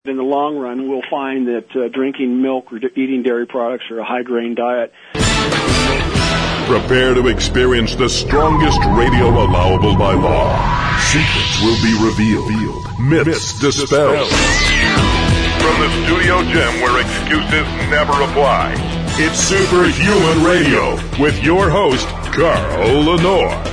In the long run, we'll find that drinking milk or eating dairy products are a high-grain diet. Prepare to experience the strongest radio allowable by law. Secrets will be revealed. Myths dispelled. From the studio gym where excuses never apply, it's Superhuman Radio with your host, Carl Lenore.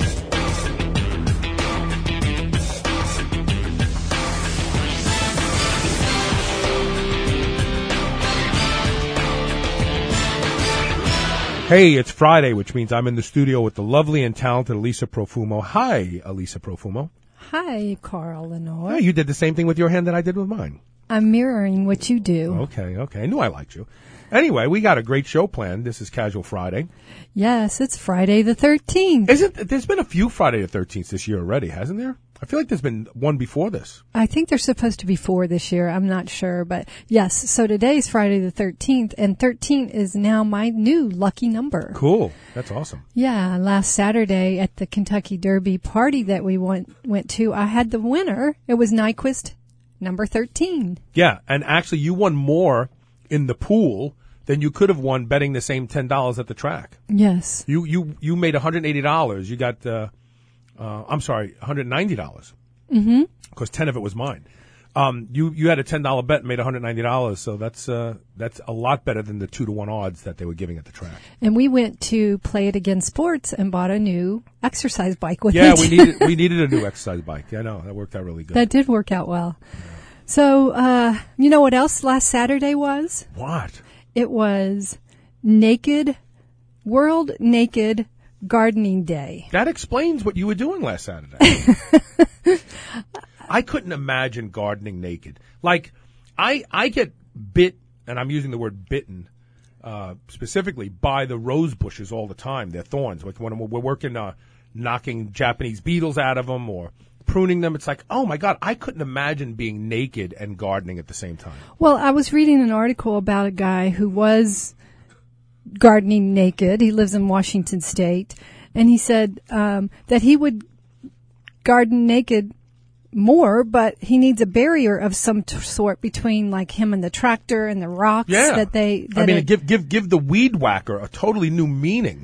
Hey, it's Friday, which means I'm in the studio with the lovely and talented Elisa Profumo. Hi, Elisa Profumo. Hi, Carl Lenore. Hey, you did the same thing with your hand that I did with mine. I'm mirroring what you do. Okay. I knew I liked you. Anyway, we got a great show planned. This is Casual Friday. Yes, it's Friday the 13th. There's been a few Friday the 13th this year already, hasn't there? I feel like there's been one before this. I think there's supposed to be 4 this year. I'm not sure, but yes. So today's Friday the 13th, and 13 is now my new lucky number. Cool. That's awesome. Yeah. Last Saturday at the Kentucky Derby party that we went to, I had the winner. It was Nyquist number 13. Yeah, and actually you won more in the pool than you could have won betting the same $10 at the track. Yes. You made $180. You got $190. Mm-hmm. Because 10 of it was mine. You had a $10 bet and made $190, so that's a lot better than the 2-to-1 odds that they were giving at the track. And we went to Play It Again Sports and bought a new exercise bike with it. Yeah, we needed a new exercise bike. Yeah, I know, that worked out really good. That did work out well. Yeah. So, you know what else last Saturday was? What? It was World Naked Gardening Day. That explains what you were doing last Saturday. I couldn't imagine gardening naked. Like, I get bit, and I'm using the word bitten specifically, by the rose bushes all the time. They're thorns. Like when we're working knocking Japanese beetles out of them or pruning them, it's like, oh my God, I couldn't imagine being naked and gardening at the same time. Well, I was reading an article about a guy who was gardening naked. He lives in Washington State, and he said that he would garden naked more, but he needs a barrier of some sort between like him and the tractor and the rocks. Yeah. Give the weed whacker a totally new meaning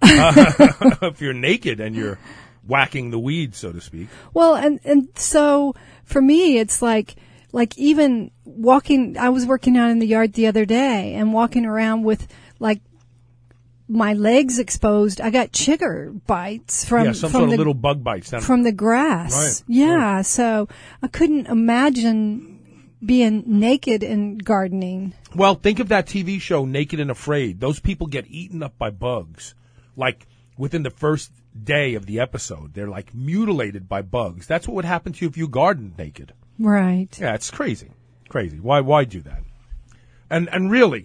if you're naked and you're whacking the weeds, so to speak. Well, and so for me, it's like even walking. I was working out in the yard the other day and walking around with like my legs exposed. I got chigger bites from sort of little bug bites from the grass. Right. Yeah, right. So I couldn't imagine being naked and gardening. Well, think of that TV show Naked and Afraid. Those people get eaten up by bugs. Like within the first day of the episode, they're like mutilated by bugs. That's what would happen to you if you gardened naked. Right. Yeah, it's crazy. Crazy. Why do that? And really,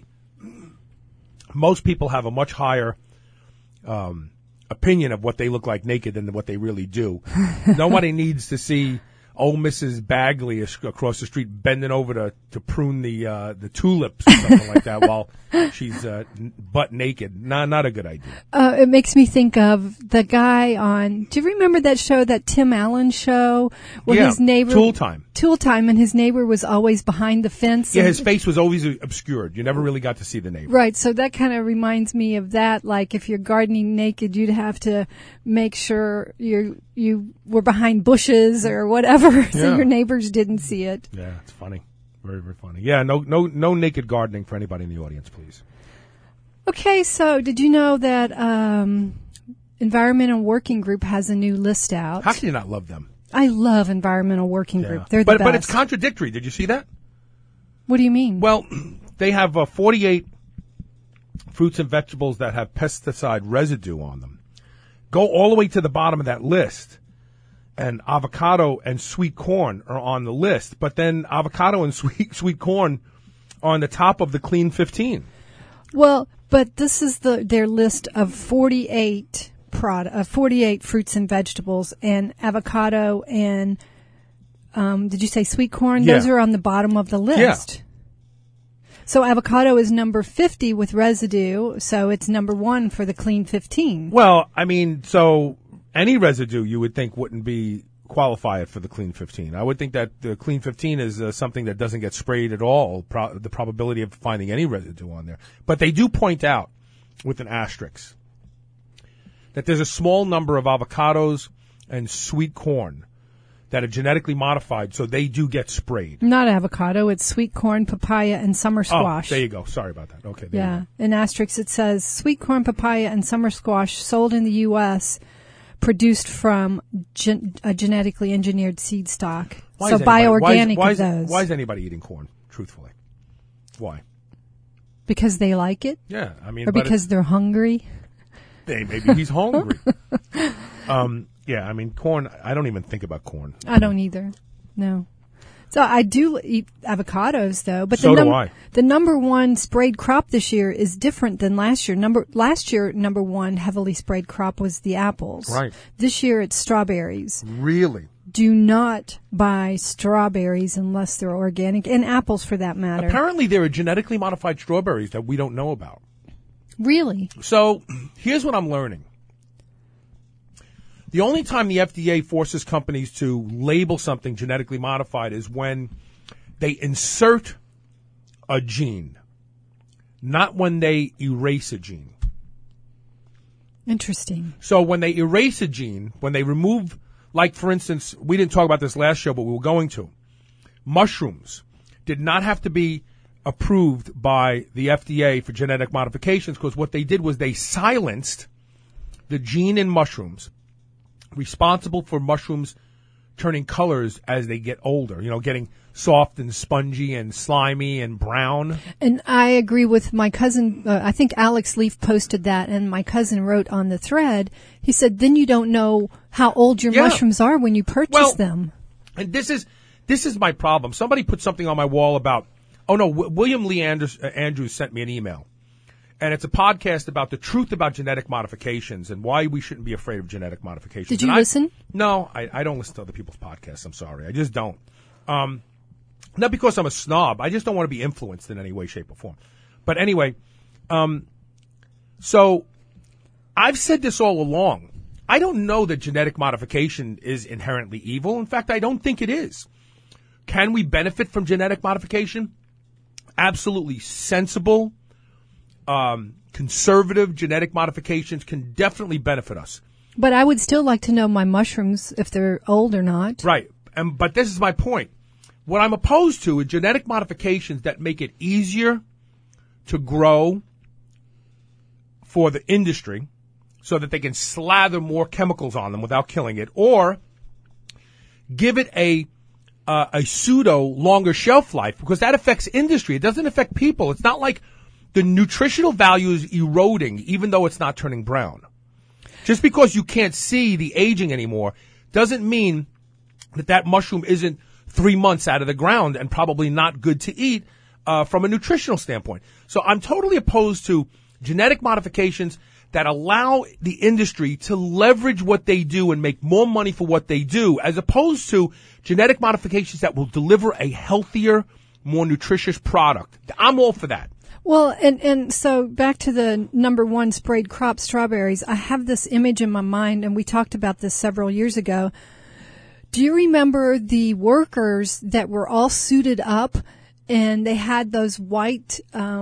most people have a much higher opinion of what they look like naked than what they really do. Nobody needs to see old Mrs. Bagley across the street bending over to prune the tulips or something like that while she's butt naked. Not a good idea. It makes me think of the guy on. Do you remember that show, that Tim Allen show, where his neighbor Tool Time, and his neighbor was always behind the fence? Yeah, his face was always obscured. You never really got to see the neighbor. Right. So that kind of reminds me of that. Like if you're gardening naked, you'd have to make sure you were behind bushes or whatever. So your neighbors didn't see it. Yeah, it's funny. Very, very funny. Yeah, no naked gardening for anybody in the audience, please. Okay, so did you know that Environmental Working Group has a new list out? How can you not love them? I love Environmental Working Group. They're the best. But it's contradictory. Did you see that? What do you mean? Well, they have 48 fruits and vegetables that have pesticide residue on them. Go all the way to the bottom of that list. And avocado and sweet corn are on the list, but then avocado and sweet corn are on the top of the Clean 15. Well, but this is their list of 48 fruits and vegetables, and avocado and did you say sweet corn? Yeah. Those are on the bottom of the list. Yeah. So avocado is number 50 with residue, so it's number 1 for the Clean 15. Well, I mean, so any residue you would think wouldn't be qualify it for the Clean 15. I would think that the Clean 15 is something that doesn't get sprayed at all, the probability of finding any residue on there. But they do point out, with an asterisk, that there's a small number of avocados and sweet corn that are genetically modified, so they do get sprayed. Not avocado, it's sweet corn, papaya, and summer squash. Oh, there you go. Sorry about that. Okay, there you go. In asterisk it says, sweet corn, papaya, and summer squash sold in the U.S., produced from a genetically engineered seed stock. So buy organic of those. Why is anybody eating corn, truthfully? Why? Because they like it? Yeah, I mean... Or because they're hungry? Maybe he's hungry. Yeah, I mean, corn, I don't even think about corn. I don't either. No. So I do eat avocados, though. But so do I. The number one sprayed crop this year is different than last year. Last year, number one heavily sprayed crop was the apples. Right. This year, it's strawberries. Really? Do not buy strawberries unless they're organic, and apples for that matter. Apparently, there are genetically modified strawberries that we don't know about. Really? So, here's what I'm learning. The only time the FDA forces companies to label something genetically modified is when they insert a gene, not when they erase a gene. Interesting. So when they erase a gene, when they remove, like for instance, we didn't talk about this last show, but we were going to. Mushrooms did not have to be approved by the FDA for genetic modifications because what they did was they silenced the gene in mushrooms responsible for mushrooms turning colors as they get older, getting soft and spongy and slimy and brown. And I agree with my cousin. I think Alex Leaf posted that, and my cousin wrote on the thread, he said, then you don't know how old your mushrooms are when you purchase them. And this is my problem. Somebody put something on my wall about, William Lee Andrews sent me an email. And it's a podcast about the truth about genetic modifications and why we shouldn't be afraid of genetic modifications. Did you listen? No, I don't listen to other people's podcasts. I'm sorry. I just don't. Not because I'm a snob. I just don't want to be influenced in any way, shape, or form. But anyway, so I've said this all along. I don't know that genetic modification is inherently evil. In fact, I don't think it is. Can we benefit from genetic modification? Absolutely sensible. Conservative genetic modifications can definitely benefit us. But I would still like to know my mushrooms, if they're old or not. Right. But this is my point. What I'm opposed to is genetic modifications that make it easier to grow for the industry so that they can slather more chemicals on them without killing it, or give it a pseudo longer shelf life, because that affects industry. It doesn't affect people. It's not like the nutritional value is eroding, even though it's not turning brown. Just because you can't see the aging anymore doesn't mean that mushroom isn't 3 months out of the ground and probably not good to eat from a nutritional standpoint. So I'm totally opposed to genetic modifications that allow the industry to leverage what they do and make more money for what they do, as opposed to genetic modifications that will deliver a healthier, more nutritious product. I'm all for that. Well, and so back to the number one sprayed crop, strawberries. I have this image in my mind, and we talked about this several years ago. Do you remember the workers that were all suited up, and they had those white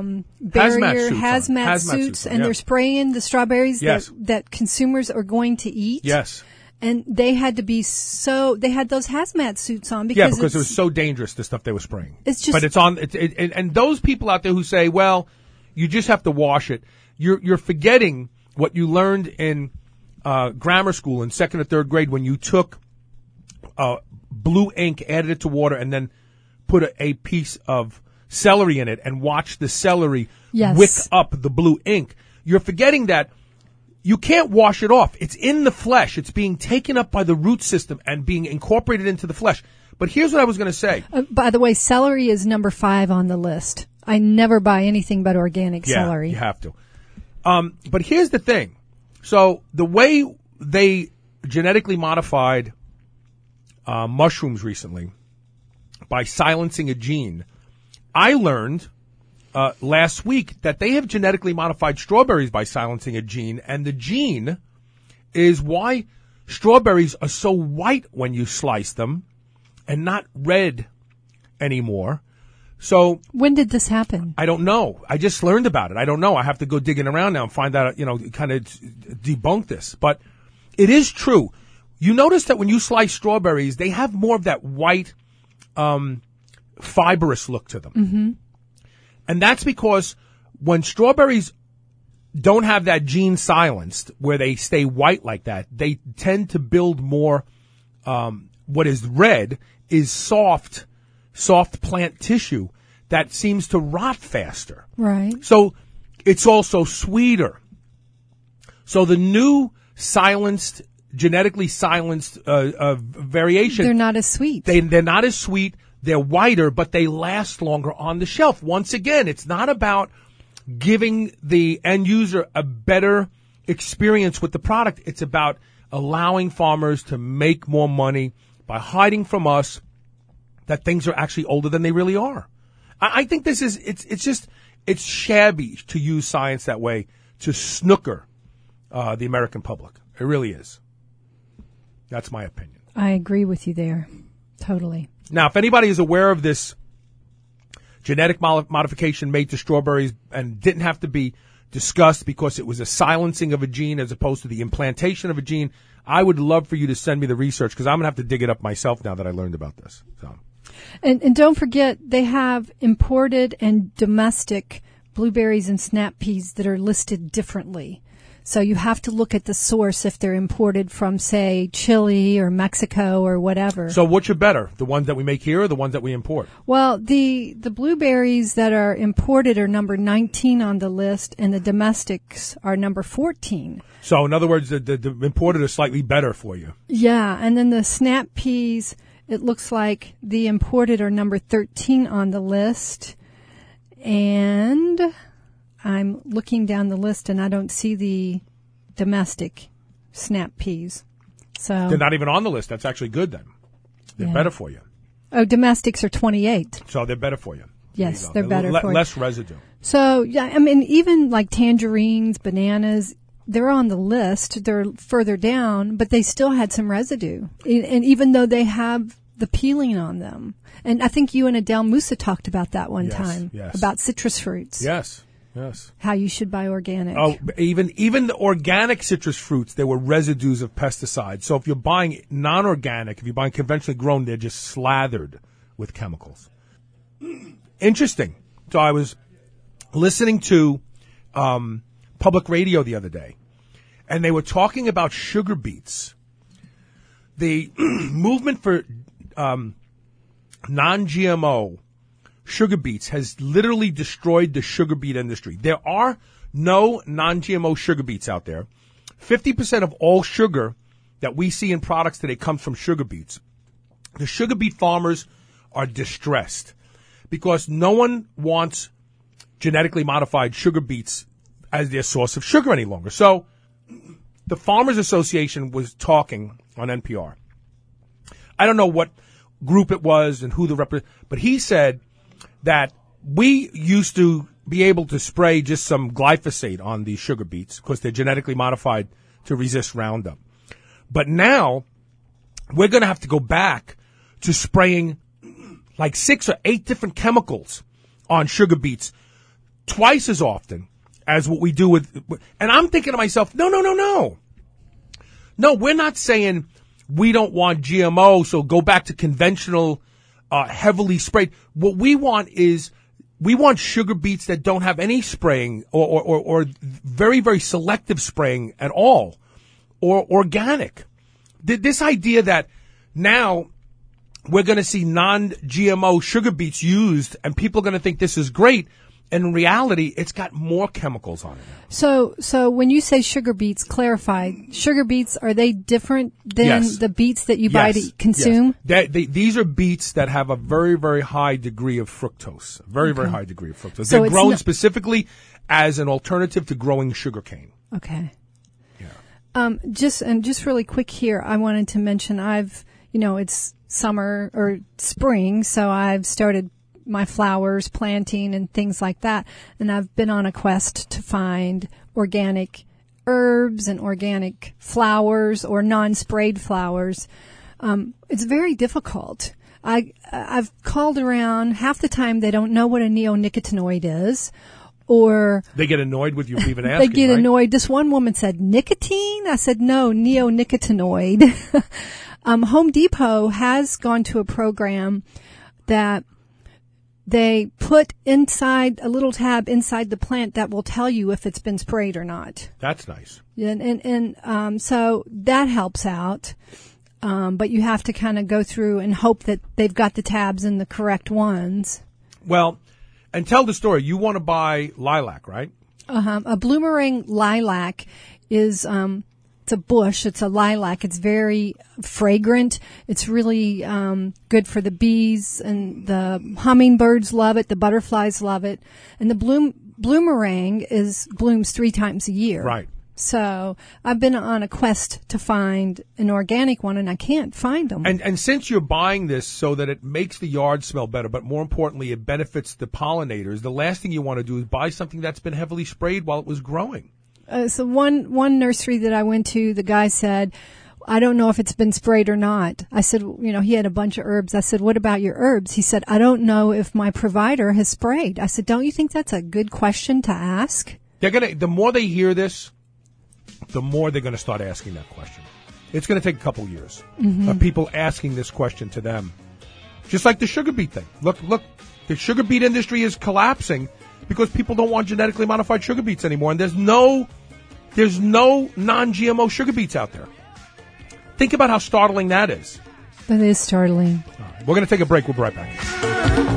hazmat suits, and they're spraying the strawberries that consumers are going to eat? Yes. And they had to be they had those hazmat suits on because it was so dangerous, the stuff they were spraying. It's just, but it's on, and those people out there who say, well, you just have to wash it, you're forgetting what you learned in grammar school in 2nd or 3rd grade when you took blue ink, added it to water, and then put a piece of celery in it and watched the celery wick up the blue ink. You're forgetting that you can't wash it off. It's in the flesh. It's being taken up by the root system and being incorporated into the flesh. But here's what I was going to say. By the way, celery is number 5 on the list. I never buy anything but organic celery. Yeah, you have to. But here's the thing. So the way they genetically modified mushrooms recently by silencing a gene, I learned last week that they have genetically modified strawberries by silencing a gene, and the gene is why strawberries are so white when you slice them and not red anymore. So when did this happen? I don't know. I just learned about it. I don't know. I have to go digging around now and find out, kind of debunk this. But it is true. You notice that when you slice strawberries, they have more of that white, fibrous look to them. Mm-hmm. And that's because when strawberries don't have that gene silenced where they stay white like that, they tend to build more, what is red is soft plant tissue that seems to rot faster. Right. So it's also sweeter. So the new genetically silenced variation. They're not as sweet. They're not as sweet. They're whiter, but they last longer on the shelf. Once again, it's not about giving the end user a better experience with the product. It's about allowing farmers to make more money by hiding from us that things are actually older than they really are. I think this is, it's shabby to use science that way to snooker the American public. It really is. That's my opinion. I agree with you there. Totally. Now, if anybody is aware of this genetic modification made to strawberries and didn't have to be discussed because it was a silencing of a gene as opposed to the implantation of a gene, I would love for you to send me the research because I'm going to have to dig it up myself now that I learned about this. So. And don't forget, they have imported and domestic blueberries and snap peas that are listed differently. So you have to look at the source if they're imported from, say, Chile or Mexico or whatever. So which are better, the ones that we make here or the ones that we import? Well, the blueberries that are imported are number 19 on the list, and the domestics are number 14. So in other words, the imported are slightly better for you. Yeah, and then the snap peas, it looks like the imported are number 13 on the list, and I'm looking down the list and I don't see the domestic snap peas. So they're not even on the list. That's actually good then. They're better for you. Oh, domestics are 28. So they're better for you. Yes, they're better for you. Less residue. So, yeah, I mean, even like tangerines, bananas, they're on the list. They're further down, but they still had some residue. And even though they have the peeling on them. And I think you and Adele Musa talked about that one time. Yes. About citrus fruits. Yes. How you should buy organic. Oh, even the organic citrus fruits, there were residues of pesticides. So if you're buying non-organic, if you're buying conventionally grown, they're just slathered with chemicals. Interesting. So I was listening to public radio the other day, and they were talking about sugar beets. The movement for non-GMO sugar beets has literally destroyed the sugar beet industry. There are no non-GMO sugar beets out there. 50% of all sugar that we see in products today comes from sugar beets. The sugar beet farmers are distressed because no one wants genetically modified sugar beets as their source of sugar any longer. So the Farmers Association was talking on NPR. I don't know what group it was and who the but he said that we used to be able to spray just some glyphosate on these sugar beets because they're genetically modified to resist Roundup. But now we're going to have to go back to spraying like 6 or 8 different chemicals on sugar beets twice as often as what we do with, and I'm thinking to myself, no. No, we're not saying we don't want GMO, so go back to conventional heavily sprayed. What we want is we want sugar beets that don't have any spraying or very, very selective spraying at all or organic. This idea that now we're going to see non-GMO sugar beets used and people are going to think this is great. And in reality, it's got more chemicals on it now. So when you say sugar beets, clarify, sugar beets, are they different than the beets that you buy to consume? Yes. These are beets that have a very, very high degree of fructose. Very high degree of fructose. So they're grown specifically as an alternative to growing sugarcane. Okay. Yeah. Just really quick here, I wanted to mention it's summer or spring, so I've started my flowers, planting and things like that. And I've been on a quest to find organic herbs and organic flowers or non-sprayed flowers, it's very difficult. I've called around. Half the time they don't know what a neonicotinoid is, or they get annoyed with you even asking. They get right? annoyed. This one woman said nicotine. I said no, neonicotinoid. Home Depot has gone to a program that they put inside a little tab inside the plant that will tell you if it's been sprayed or not. That's nice. And so that helps out. But you have to kind of go through and hope that they've got the tabs in the correct ones. Well, and tell the story. You want to buy lilac, right? A bloomerang lilac is, it's a bush. It's a lilac. It's very fragrant. It's really good for the bees, and the hummingbirds love it. The butterflies love it. And the bloomerang blooms 3 times a year. Right. So I've been on a quest to find an organic one, and I can't find them. And since you're buying this so that it makes the yard smell better, but more importantly, it benefits the pollinators, the last thing you want to do is buy something that's been heavily sprayed while it was growing. So one nursery that I went to, the guy said, I don't know if it's been sprayed or not. I said, he had a bunch of herbs. I said, what about your herbs? He said, I don't know if my provider has sprayed. I said, don't you think that's a good question to ask? The more they hear this, the more they're going to start asking that question. It's going to take a couple years of people asking this question to them. Just like the sugar beet thing. Look, the sugar beet industry is collapsing because people don't want genetically modified sugar beets anymore, and there's no non-GMO sugar beets out there. Think about how startling that is. That is startling. All right, we're going to take a break. We'll be right back.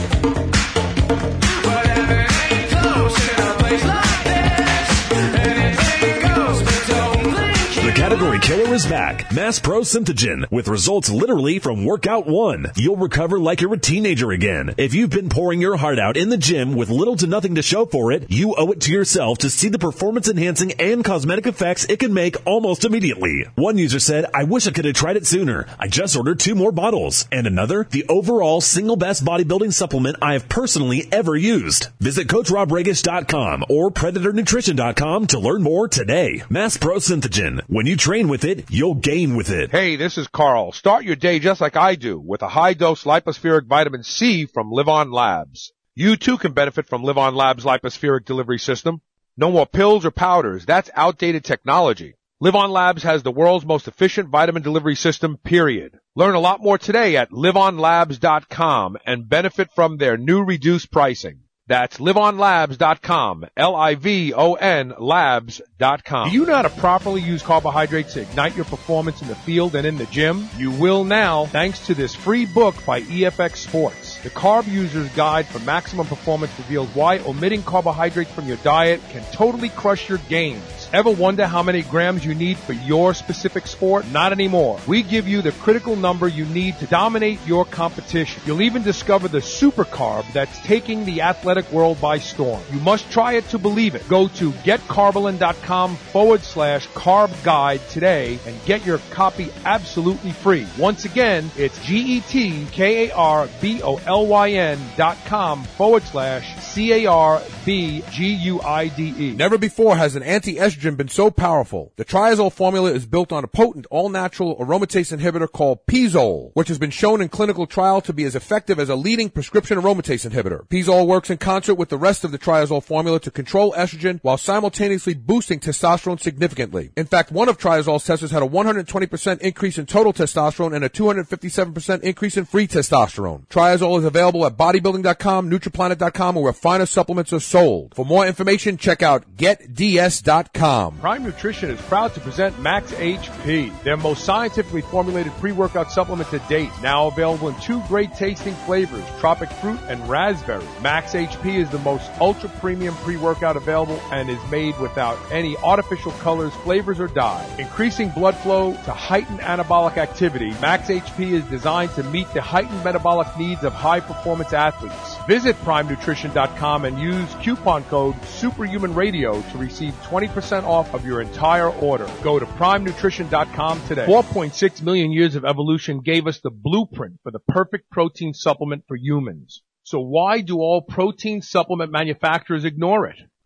The category killer is back. Mass Pro Synthogen, with results literally from workout 1. You'll recover like you're a teenager again. If you've been pouring your heart out in the gym with little to nothing to show for it, you owe it to yourself to see the performance-enhancing and cosmetic effects it can make almost immediately. One user said, I wish I could have tried it sooner. I just ordered 2 more bottles. And another, the overall single best bodybuilding supplement I have personally ever used. Visit CoachRobRegish.com or PredatorNutrition.com to learn more today. Mass Pro Synthogen. When you train with it, you'll gain with it. Hey, this is Carl. Start your day just like I do with a high-dose lipospheric vitamin C from LivOn Labs. You too can benefit from LivOn Labs' lipospheric delivery system. No more pills or powders. That's outdated technology. LivOn Labs has the world's most efficient vitamin delivery system, period. Learn a lot more today at livonlabs.com and benefit from their new reduced pricing. That's livonlabs.com, Livon labs.com. Do you know how to properly use carbohydrates to ignite your performance in the field and in the gym? You will now, thanks to this free book by EFX Sports. The Carb User's Guide for Maximum Performance reveals why omitting carbohydrates from your diet can totally crush your gains. Ever wonder how many grams you need for your specific sport? Not anymore. We give you the critical number you need to dominate your competition. You'll even discover the super carb that's taking the athletic world by storm. You must try it to believe it. Go to getcarbolyn.com/carb guide today and get your copy absolutely free. Once again, it's GETKARBOLYN.com/CARBGUIDE. Never before has an anti-estrogen been so powerful. The Triazole formula is built on a potent all-natural aromatase inhibitor called Pizole, which has been shown in clinical trial to be as effective as a leading prescription aromatase inhibitor. Pizole works in concert with the rest of the Triazole formula to control estrogen while simultaneously boosting testosterone significantly. In fact, one of Triazole's testers had a 120% increase in total testosterone and a 257% increase in free testosterone. Triazole is available at bodybuilding.com, Nutriplanet.com, or where finer supplements are sold. For more information, check out GetDS.com. Prime Nutrition is proud to present Max HP, their most scientifically formulated pre-workout supplement to date. Now available in 2 great tasting flavors, tropic fruit and raspberry. Max HP is the most ultra-premium pre-workout available and is made without any artificial colors, flavors, or dye. Increasing blood flow to heighten anabolic activity, Max HP is designed to meet the heightened metabolic needs of high-performance athletes. Visit PrimeNutrition.com and use coupon code SuperhumanRadio to receive 20% off of your entire order. Go to PrimeNutrition.com today. 4.6 million years of evolution gave us the blueprint for the perfect protein supplement for humans. So why do all protein supplement manufacturers ignore it?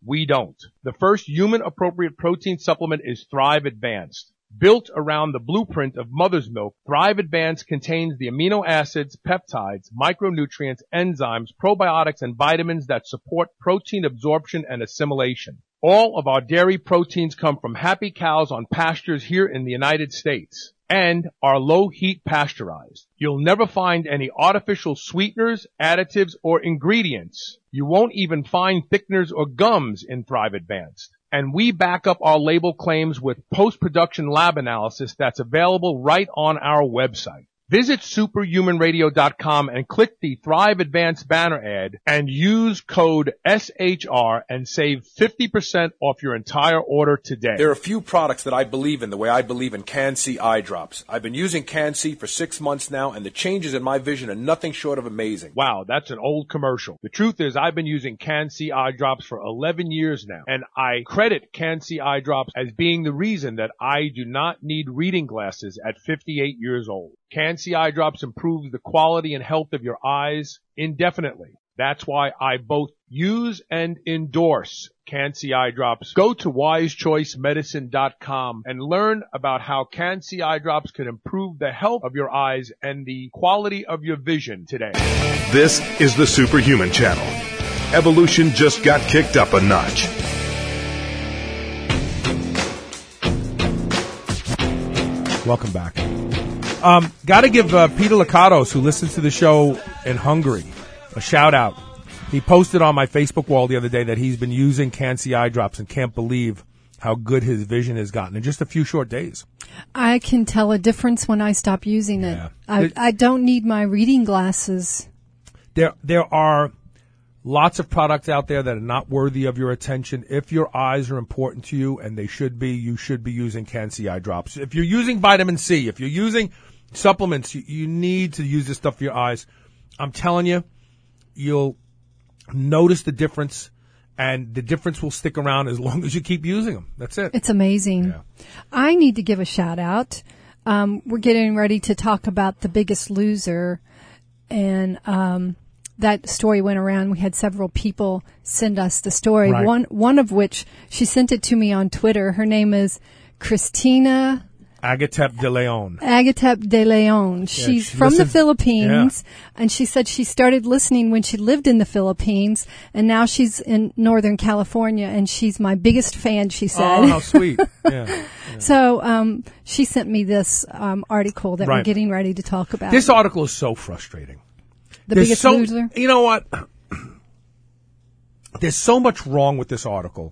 We don't. The first human-appropriate protein supplement is Thrive Advanced. Built around the blueprint of mother's milk, Thrive Advanced contains the amino acids, peptides, micronutrients, enzymes, probiotics, and vitamins that support protein absorption and assimilation. All of our dairy proteins come from happy cows on pastures here in the United States and are low heat pasteurized. You'll never find any artificial sweeteners, additives, or ingredients. You won't even find thickeners or gums in Thrive Advanced. And we back up our label claims with post-production lab analysis that's available right on our website. Visit superhumanradio.com and click the Thrive Advanced banner ad and use code SHR and save 50% off your entire order today. There are a few products that I believe in the way I believe in Can-C eye drops. I've been using Can-C for 6 months now, and the changes in my vision are nothing short of amazing. Wow, that's an old commercial. The truth is I've been using Can-C eye drops for 11 years now, and I credit Can-C eye drops as being the reason that I do not need reading glasses at 58 years old. Can-C eye drops improves the quality and health of your eyes indefinitely. That's why I both use and endorse Can-C eye drops. Go to wisechoicemedicine.com and learn about how Can-C eye drops can improve the health of your eyes and the quality of your vision today. This is the Superhuman Channel. Evolution just got kicked up a notch. Welcome back. Got to give Peter Lakatos, who listens to the show in Hungary, a shout out. He posted on my Facebook wall the other day that he's been using Can-C eye drops and can't believe how good his vision has gotten in just a few short days. I can tell a difference when I stop using it. Yeah. I don't need my reading glasses. There are lots of products out there that are not worthy of your attention. If your eyes are important to you, and they should be, you should be using Can-C eye drops. If you're using vitamin C, if you're using supplements, you need to use this stuff for your eyes. I'm telling you, you'll notice the difference, and the difference will stick around as long as you keep using them. That's it. It's amazing. Yeah. I need to give a shout out. We're getting ready to talk about The Biggest Loser, and that story went around. We had several people send us the story. Right. One of which, she sent it to me on Twitter. Her name is Christina Agatep de Leon. Agatep de Leon. She's she from the listens- Philippines, and she said she started listening when she lived in the Philippines, and now she's in Northern California, and she's my biggest fan, she said. Oh, how sweet. Yeah. So she sent me this article that we're Right. gettle ready to talk about. This article is so frustrating. The There's Biggest so, Loser? You know what? There's so much wrong with this article.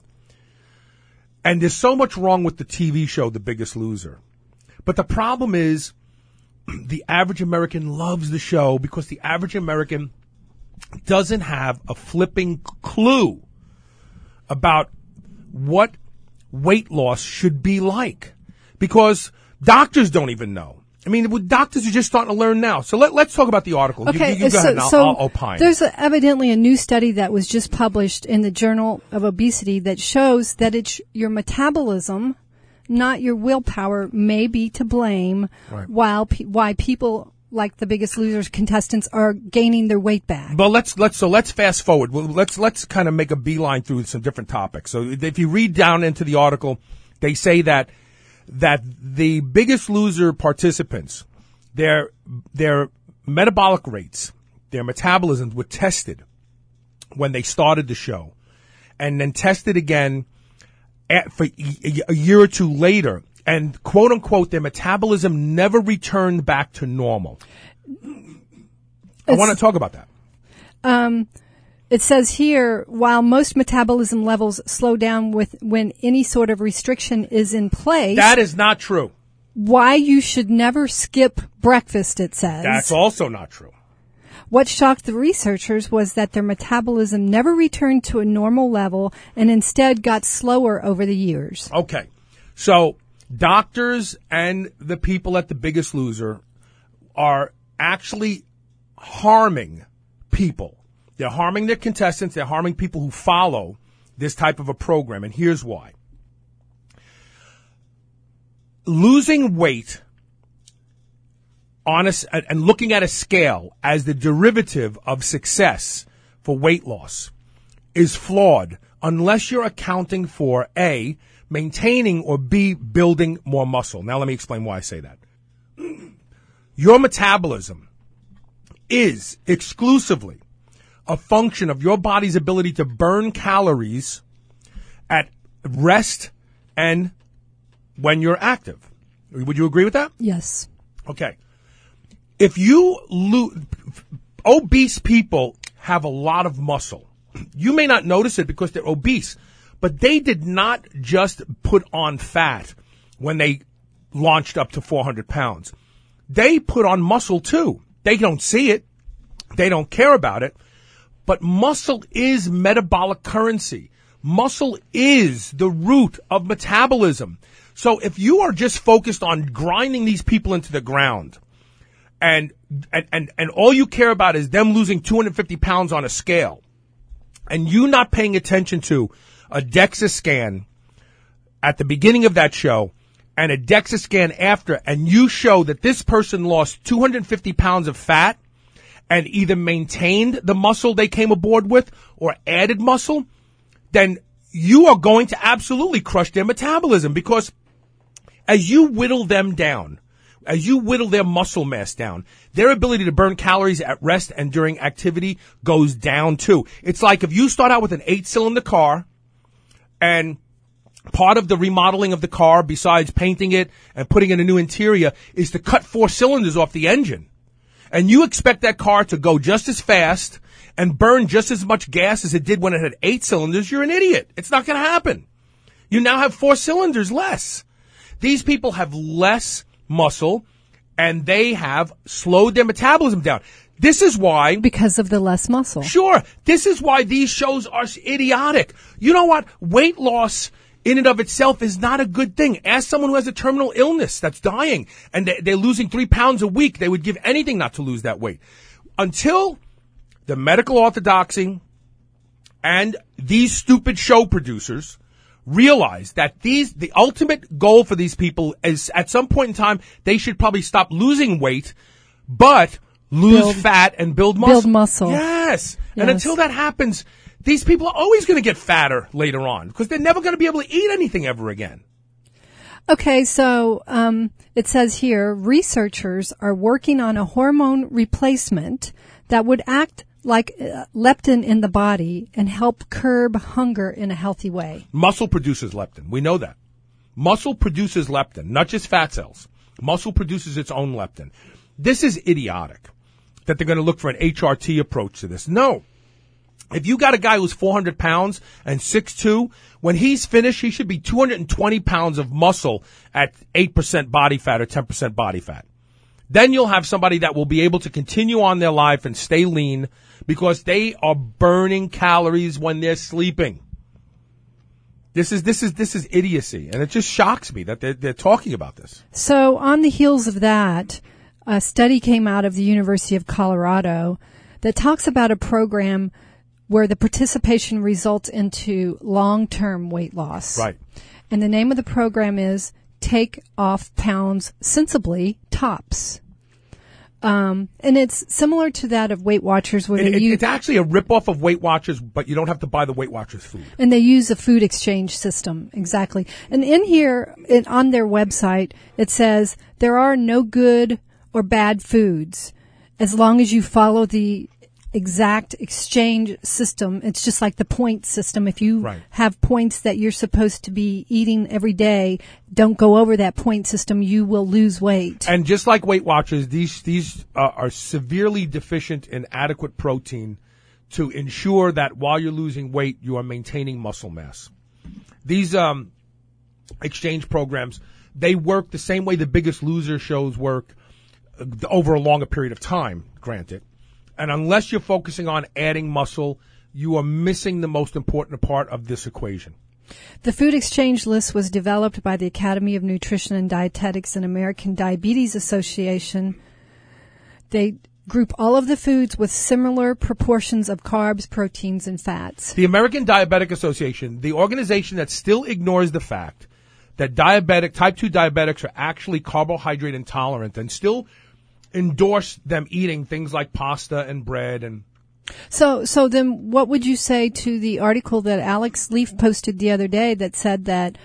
And there's so much wrong with the TV show, The Biggest Loser. But the problem is the average American loves the show because the average American doesn't have a flipping clue about what weight loss should be like. Because doctors don't even know. I mean, with doctors are just starting to learn now. So let's talk about the article. Okay, you go ahead and I'll opine. There's evidently a new study that was just published in the Journal of Obesity that shows that it's your metabolism, not your willpower, may be to blame. Right. Why people like The Biggest Losers contestants are gaining their weight back. But let's fast forward. Well, let's kind of make a beeline through some different topics. So if you read down into the article, they say that the Biggest Loser participants, their metabolic rates, their metabolisms were tested when they started the show, and then tested again for a year or two later, and quote unquote, their metabolism never returned back to normal. I want to talk about that. It says here, while most metabolism levels slow down when any sort of restriction is in place. That is not true. Why you should never skip breakfast, it says. That's also not true. What shocked the researchers was that their metabolism never returned to a normal level and instead got slower over the years. Okay. So doctors and the people at The Biggest Loser are actually harming people. They're harming their contestants. They're harming people who follow this type of a program. And here's why. Losing weight and looking at a scale as the derivative of success for weight loss is flawed unless you're accounting for A, maintaining, or B, building more muscle. Now let me explain why I say that. Your metabolism is exclusively a function of your body's ability to burn calories at rest and when you're active. Would you agree with that? Yes. Okay. If you obese people have a lot of muscle. You may not notice it because they're obese, but they did not just put on fat when they launched up to 400 pounds. They put on muscle too. They don't see it. They don't care about it. But muscle is metabolic currency. Muscle is the root of metabolism. So if you are just focused on grinding these people into the ground and all you care about is them losing 250 pounds on a scale, and you not paying attention to a DEXA scan at the beginning of that show and a DEXA scan after, and you show that this person lost 250 pounds of fat and either maintained the muscle they came aboard with or added muscle, then you are going to absolutely crush their metabolism, because as you whittle them down, as you whittle their muscle mass down, their ability to burn calories at rest and during activity goes down too. It's like if you start out with an 8-cylinder car, and part of the remodeling of the car, besides painting it and putting in a new interior, is to cut 4 cylinders off the engine. And you expect that car to go just as fast and burn just as much gas as it did when it had 8 cylinders, you're an idiot. It's not going to happen. You now have 4 cylinders less. These people have less muscle, and they have slowed their metabolism down. This is why... Because of the less muscle. Sure. This is why these shows are idiotic. You know what? Weight loss in and of itself is not a good thing. Ask someone who has a terminal illness that's dying, and they're losing 3 pounds a week. They would give anything not to lose that weight. Until the medical orthodoxy and these stupid show producers realize that the ultimate goal for these people is, at some point in time, they should probably stop losing weight, but lose fat and build muscle. Build muscle. Yes. And until that happens, these people are always going to get fatter later on, because they're never going to be able to eat anything ever again. Okay, so it says here, researchers are working on a hormone replacement that would act like leptin in the body and help curb hunger in a healthy way. Muscle produces leptin. We know that. Muscle produces leptin, not just fat cells. Muscle produces its own leptin. This is idiotic that they're going to look for an HRT approach to this. No. If you got a guy who's 400 pounds and 6'2", when he's finished, he should be 220 pounds of muscle at 8% body fat or 10% body fat. Then you'll have somebody that will be able to continue on their life and stay lean, because they are burning calories when they're sleeping. This is idiocy, and it just shocks me that they're talking about this. So on the heels of that, a study came out of the University of Colorado that talks about a program where the participation results into long-term weight loss. Right. And the name of the program is Take Off Pounds Sensibly, TOPS. And it's similar to that of Weight Watchers, where it's actually a ripoff of Weight Watchers, but you don't have to buy the Weight Watchers food. And they use a food exchange system, exactly. And in here, on their website, it says there are no good or bad foods as long as you follow the exact exchange system. It's just like the point system. If you have points that you're supposed to be eating every day, don't go over that point system, you will lose weight. And just like Weight Watchers, these are severely deficient in adequate protein to ensure that while you're losing weight, you are maintaining muscle mass. These exchange programs, they work the same way the Biggest Loser shows work over a longer period of time, granted. And unless you're focusing on adding muscle, you are missing the most important part of this equation. The food exchange list was developed by the Academy of Nutrition and Dietetics and American Diabetes Association. They group all of the foods with similar proportions of carbs, proteins, and fats. The American Diabetic Association, the organization that still ignores the fact that type 2 diabetics are actually carbohydrate intolerant and still endorse them eating things like pasta and bread and So then what would you say to the article that Alex Leaf posted the other day that said that,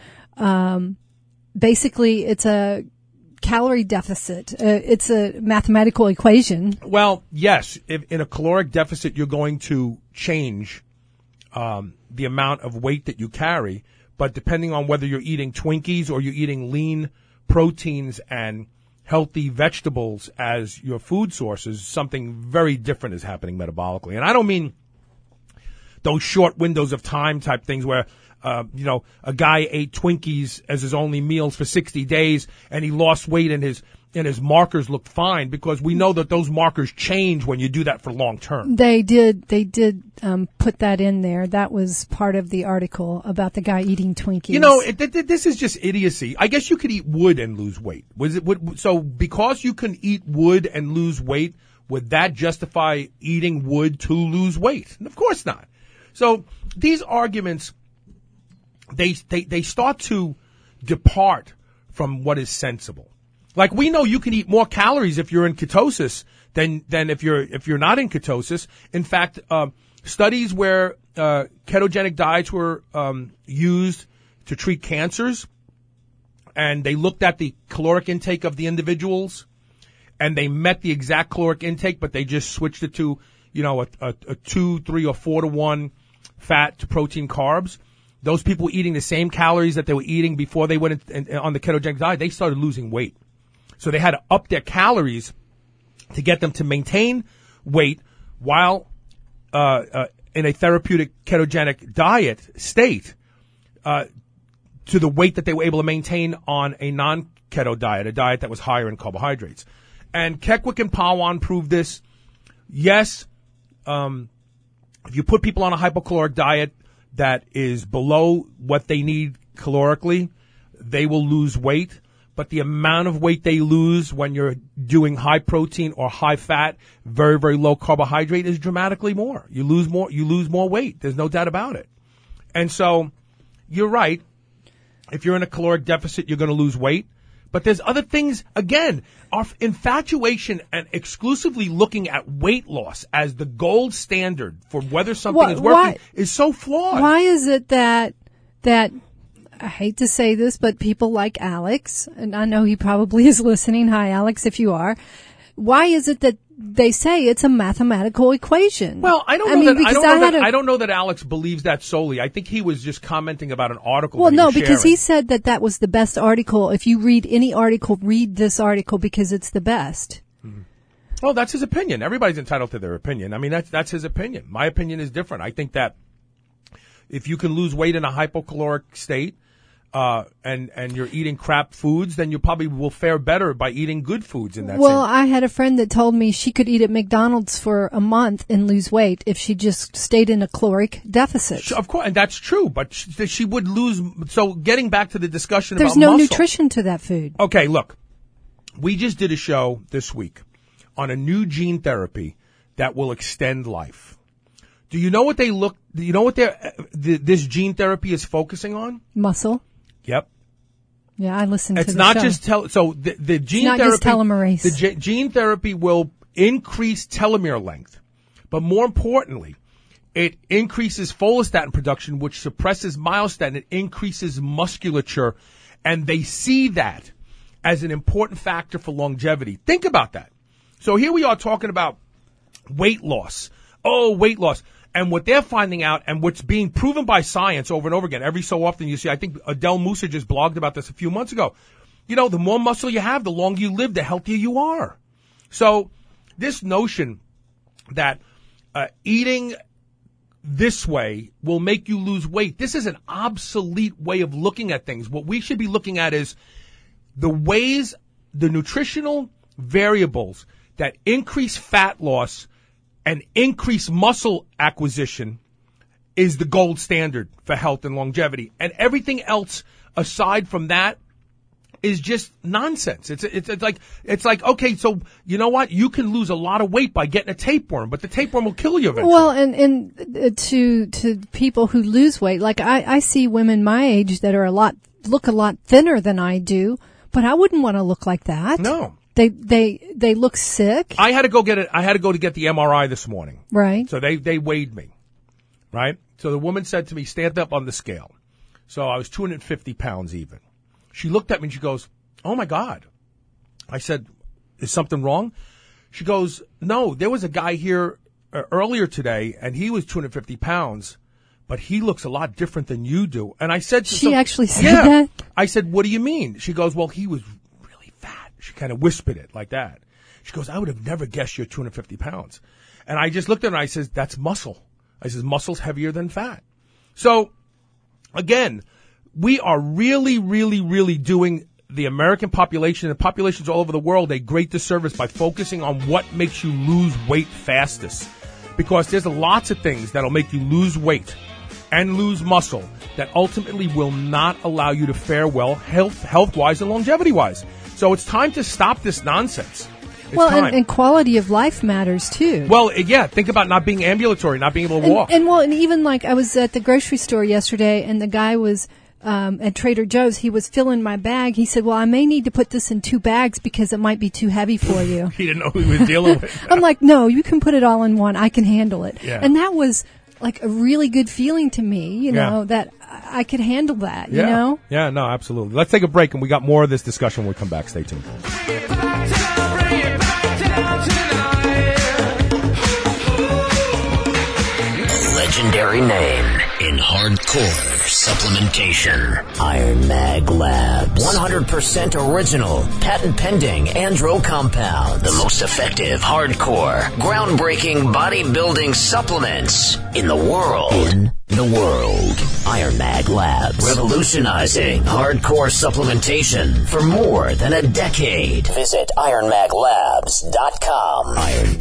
basically it's a calorie deficit. It's a mathematical equation. Well, yes. If in a caloric deficit, you're going to change the amount of weight that you carry. But depending on whether you're eating Twinkies or you're eating lean proteins and healthy vegetables as your food sources, something very different is happening metabolically. And I don't mean those short windows of time type things where a guy ate Twinkies as his only meals for 60 days and he lost weight and his markers looked fine, because we know that those markers change when you do that for long term. They did put that in there. That was part of the article about the guy eating Twinkies. This is just idiocy. I guess you could eat wood and lose weight. So because you can eat wood and lose weight, would that justify eating wood to lose weight? Of course not. So these arguments, they start to depart from what is sensible. Like, we know you can eat more calories if you're in ketosis than if you're not in ketosis. In fact, studies where ketogenic diets were used to treat cancers, and they looked at the caloric intake of the individuals, and they met the exact caloric intake, but they just switched it to a 2, 3, or 4 to 1 fat to protein carbs. Those people eating the same calories that they were eating before they went on the ketogenic diet, they started losing weight. So they had to up their calories to get them to maintain weight while in a therapeutic ketogenic diet state to the weight that they were able to maintain on a non-keto diet, a diet that was higher in carbohydrates. And Keckwick and Pawan proved this. Yes, if you put people on a hypocaloric diet that is below what they need calorically, they will lose weight. But the amount of weight they lose when you're doing high protein or high fat, very, very low carbohydrate is dramatically more. You lose more weight. There's no doubt about it. And so you're right. If you're in a caloric deficit, you're going to lose weight. But there's other things. Again, our infatuation and exclusively looking at weight loss as the gold standard for whether something is working is so flawed. Why is it that I hate to say this, but people like Alex, and I know he probably is listening. Hi, Alex, if you are. Why is it that they say it's a mathematical equation? Well, I don't know that Alex believes that solely. I think he was just commenting about an article. Well, no, because he said that was the best article. If you read any article, read this article because it's the best. Mm-hmm. Well, that's his opinion. Everybody's entitled to their opinion. I mean, that's his opinion. My opinion is different. I think that if you can lose weight in a hypocaloric state, and you're eating crap foods, then you probably will fare better by eating good foods in that. Well, I had a friend that told me she could eat at McDonald's for a month and lose weight if she just stayed in a caloric deficit. Of course, and that's true, but she would lose. So getting back to the discussion There's about no muscle. nutrition to that food. Okay, look, we just did a show this week on a new gene therapy that will extend life. Do you know what this gene therapy is focusing on? Muscle. Yep. Yeah, I listened to the show. It's not just the gene therapy. Just telomerase. The gene therapy will increase telomere length, but more importantly, it increases follistatin production, which suppresses myostatin. It increases musculature, and they see that as an important factor for longevity. Think about that. So here we are talking about weight loss. Oh, weight loss. And what they're finding out, and what's being proven by science over and over again, every so often you see, I think Adele Musa just blogged about this a few months ago. The more muscle you have, the longer you live, the healthier you are. So this notion that eating this way will make you lose weight, this is an obsolete way of looking at things. What we should be looking at is the nutritional variables that increase fat loss and increased muscle acquisition is the gold standard for health and longevity. And everything else aside from that is just nonsense. It's like, okay, so you know what? You can lose a lot of weight by getting a tapeworm, but the tapeworm will kill you eventually. Well, and to people who lose weight, like I see women my age that are look a lot thinner than I do, but I wouldn't want to look like that. No. They look sick. I had to go get it. I had to go to get the MRI this morning. Right. So they weighed me. Right. So the woman said to me, stand up on the scale. So I was 250 pounds even. She looked at me and she goes, oh my God. I said, is something wrong? She goes, no, there was a guy here earlier today and he was 250 pounds, but he looks a lot different than you do. And I said, she actually said that? I said, what do you mean? She goes, well, he was really fat. She kind of whispered it like that. She goes, I would have never guessed you're 250 pounds. And I just looked at her and I said, that's muscle. I said, muscle's heavier than fat. So again, we are really, really, really doing the American population and populations all over the world a great disservice by focusing on what makes you lose weight fastest. Because there's lots of things that'll make you lose weight and lose muscle that ultimately will not allow you to fare well health-wise and longevity-wise. So it's time to stop this nonsense. Well, and quality of life matters too. Well, yeah, think about not being ambulatory, not being able to walk. And even like I was at the grocery store yesterday and the guy was at Trader Joe's, he was filling my bag. He said, well, I may need to put this in 2 bags because it might be too heavy for you. He didn't know who he was dealing with. I'm like, no, you can put it all in one. I can handle it. Yeah. And that was like a really good feeling to me, you know, that I could handle that, you know? Yeah, no, absolutely. Let's take a break and we got more of this discussion when we come back. Stay tuned. Legendary name in hardcore supplementation. Iron Mag Labs. 100% original, patent pending andro compounds. The most effective hardcore, groundbreaking bodybuilding supplements in the world. Iron Mag Labs. Revolutionizing hardcore supplementation for more than a decade. Visit ironmaglabs.com.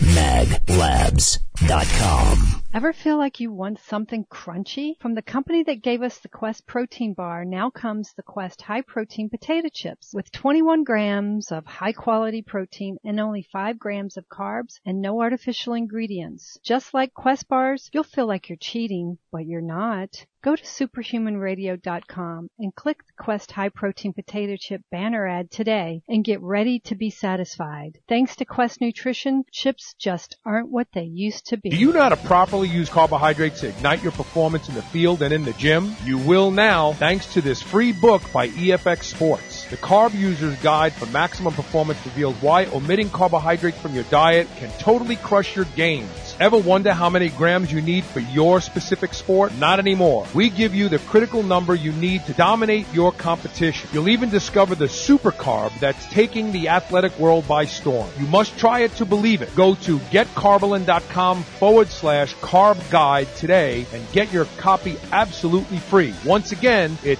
ironmaglabs.com. Ever feel like you want something crunchy? From the company that gave us the Quest protein bar, now comes the Quest high protein potato chips with 21 grams of high quality protein and only 5 grams of carbs and no artificial ingredients. Just like Quest bars, you'll feel like you're cheating, but you're not. Go to superhumanradio.com and click the Quest high protein potato chip banner ad today and get ready to be satisfied. Thanks to Quest Nutrition, chips just aren't what they used to be. Do you know how to properly use carbohydrates to ignite your performance in the field and in the gym? You will now, thanks to this free book by EFX Sports. The Carb User's Guide for Maximum Performance reveals why omitting carbohydrates from your diet can totally crush your gains. Ever wonder how many grams you need for your specific sport? Not anymore. We give you the critical number you need to dominate your competition. You'll even discover the super carb that's taking the athletic world by storm. You must try it to believe it. Go to getcarbolyn.com/carb guide today and get your copy absolutely free. Once again, it's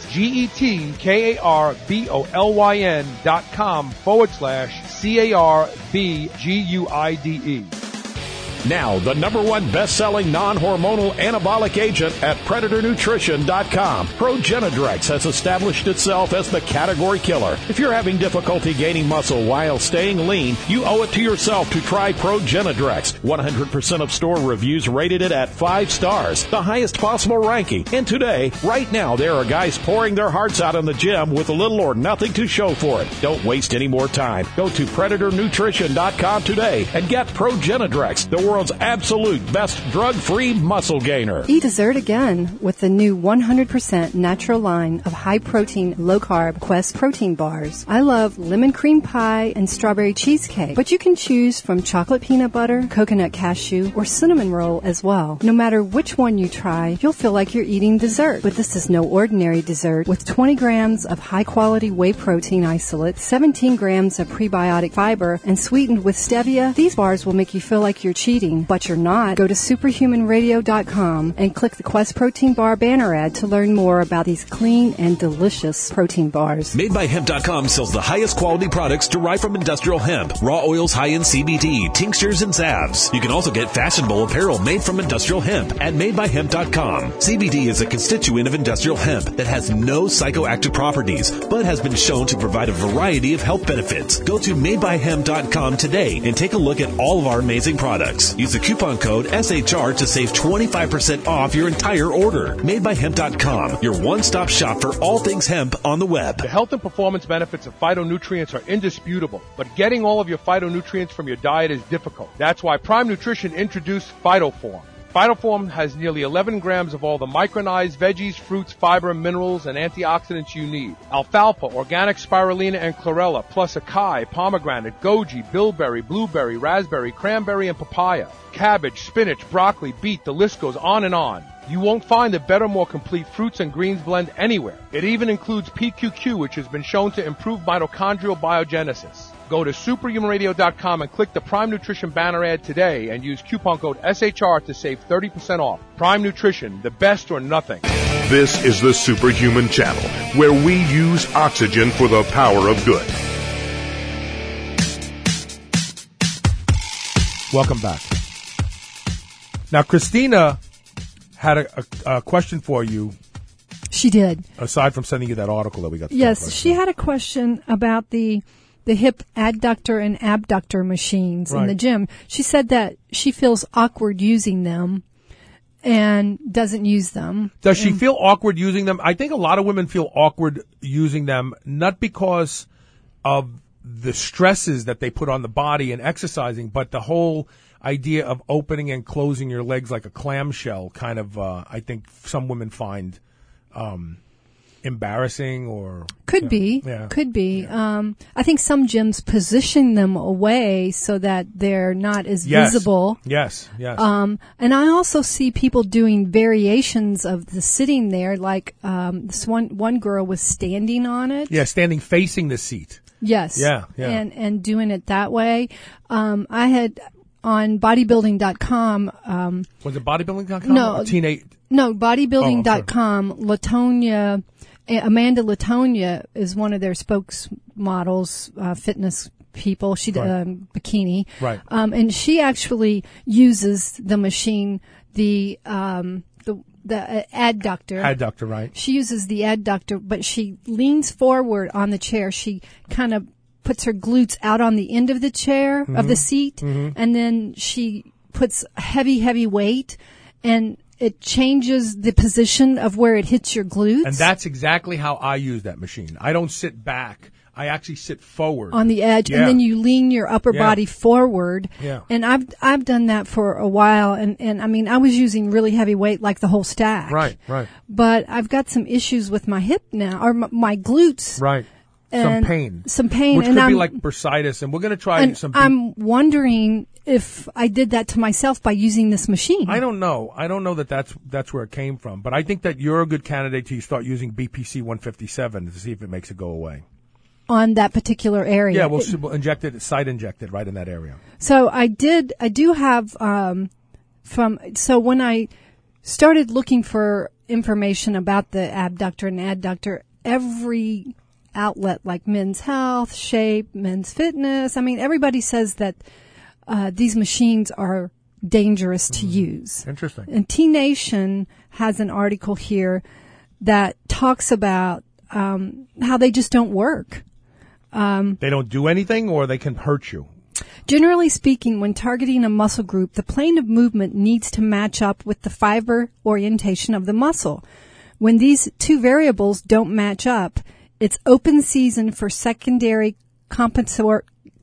GETKARBOLYN.com/CARBGUIDE. Now, the #1 best-selling non-hormonal anabolic agent at PredatorNutrition.com. Progenadrex has established itself as the category killer. If you're having difficulty gaining muscle while staying lean, you owe it to yourself to try Progenadrex. 100% of store reviews rated it at 5 stars, the highest possible ranking. And today, right now, there are guys pouring their hearts out in the gym with little or nothing to show for it. Don't waste any more time. Go to PredatorNutrition.com today and get Progenadrex, the world's absolute best drug-free muscle gainer. Eat dessert again with the new 100% natural line of high-protein, low-carb Quest protein bars. I love lemon cream pie and strawberry cheesecake, but you can choose from chocolate peanut butter, coconut cashew, or cinnamon roll as well. No matter which one you try, you'll feel like you're eating dessert. But this is no ordinary dessert. With 20 grams of high-quality whey protein isolate, 17 grams of prebiotic fiber, and sweetened with stevia, these bars will make you feel like you're cheating, but you're not. Go to superhumanradio.com and click the Quest Protein Bar banner ad to learn more about these clean and delicious protein bars. MadeByHemp.com sells the highest quality products derived from industrial hemp, raw oils high in CBD, tinctures, and salves. You can also get fashionable apparel made from industrial hemp at MadeByHemp.com. CBD is a constituent of industrial hemp that has no psychoactive properties, but has been shown to provide a variety of health benefits. Go to MadeByHemp.com today and take a look at all of our amazing products. products. Use the coupon code SHR to save 25% off your entire order. Made by hemp.com, your one-stop shop for all things hemp on the web. The health and performance benefits of phytonutrients are indisputable, but getting all of your phytonutrients from your diet is difficult. That's why Prime Nutrition introduced PhytoForm. PhytoForm has nearly 11 grams of all the micronized veggies, fruits, fiber, minerals, and antioxidants you need. Alfalfa, organic spirulina, and chlorella, plus acai, pomegranate, goji, bilberry, blueberry, raspberry, cranberry, and papaya. Cabbage, spinach, broccoli, beet, the list goes on and on. You won't find a better, more complete fruits and greens blend anywhere. It even includes PQQ, which has been shown to improve mitochondrial biogenesis. Go to superhumanradio.com and click the Prime Nutrition banner ad today and use coupon code SHR to save 30% off. Prime Nutrition, the best or nothing. This is the Superhuman Channel, where we use oxygen for the power of good. Welcome back. Now, Christina had a question for you. She did. Aside from sending you that article that we got. Yes, she had a question about the hip adductor and abductor machines in the gym. She said that she feels awkward using them and doesn't use them. Does she feel awkward using them? I think a lot of women feel awkward using them, not because of the stresses that they put on the body and exercising, but the whole idea of opening and closing your legs like a clamshell kind of, I think some women find embarrassing or could be. I think some gyms position them away so that they're not as visible. Yes. And I also see people doing variations of the sitting there, like this one girl was standing on it. Yeah, standing facing the seat. Yes. Yeah. And doing it that way. I had on bodybuilding.com. Was it bodybuilding.com? No. No, bodybuilding.com. Latonia, Amanda Latonia is one of their spokesmodels, fitness people. She did bikini. Right. And she actually uses the machine, the adductor. Adductor, right. She uses the adductor, but she leans forward on the chair. She kind of puts her glutes out on the end of the chair, of the seat, and then she puts heavy weight, and it changes the position of where it hits your glutes. And that's exactly how I use that machine. I don't sit back. I actually sit forward. On the edge, and then you lean your upper body forward. Yeah. And I've done that for a while, and I mean, I was using really heavy weight, like the whole stack. Right. But I've got some issues with my hip now, or my glutes. Right. Some pain. and Which could be like bursitis, and we're going to try some. I'm wondering if I did that to myself by using this machine. I don't know. That's where it came from. But I think that you're a good candidate to start using BPC 157 to see if it makes it go away. On that particular area. Yeah, we'll inject it, site inject it right in that area. So I do have, so when I started looking for information about the abductor and adductor, every outlet like Men's Health, Shape, Men's Fitness, I mean, everybody says that these machines are dangerous to use. Interesting. And T-Nation has an article here that talks about how they just don't work. They don't do anything, or they can hurt you. Generally speaking, when targeting a muscle group, the plane of movement needs to match up with the fiber orientation of the muscle. When these two variables don't match up, it's open season for secondary compensatory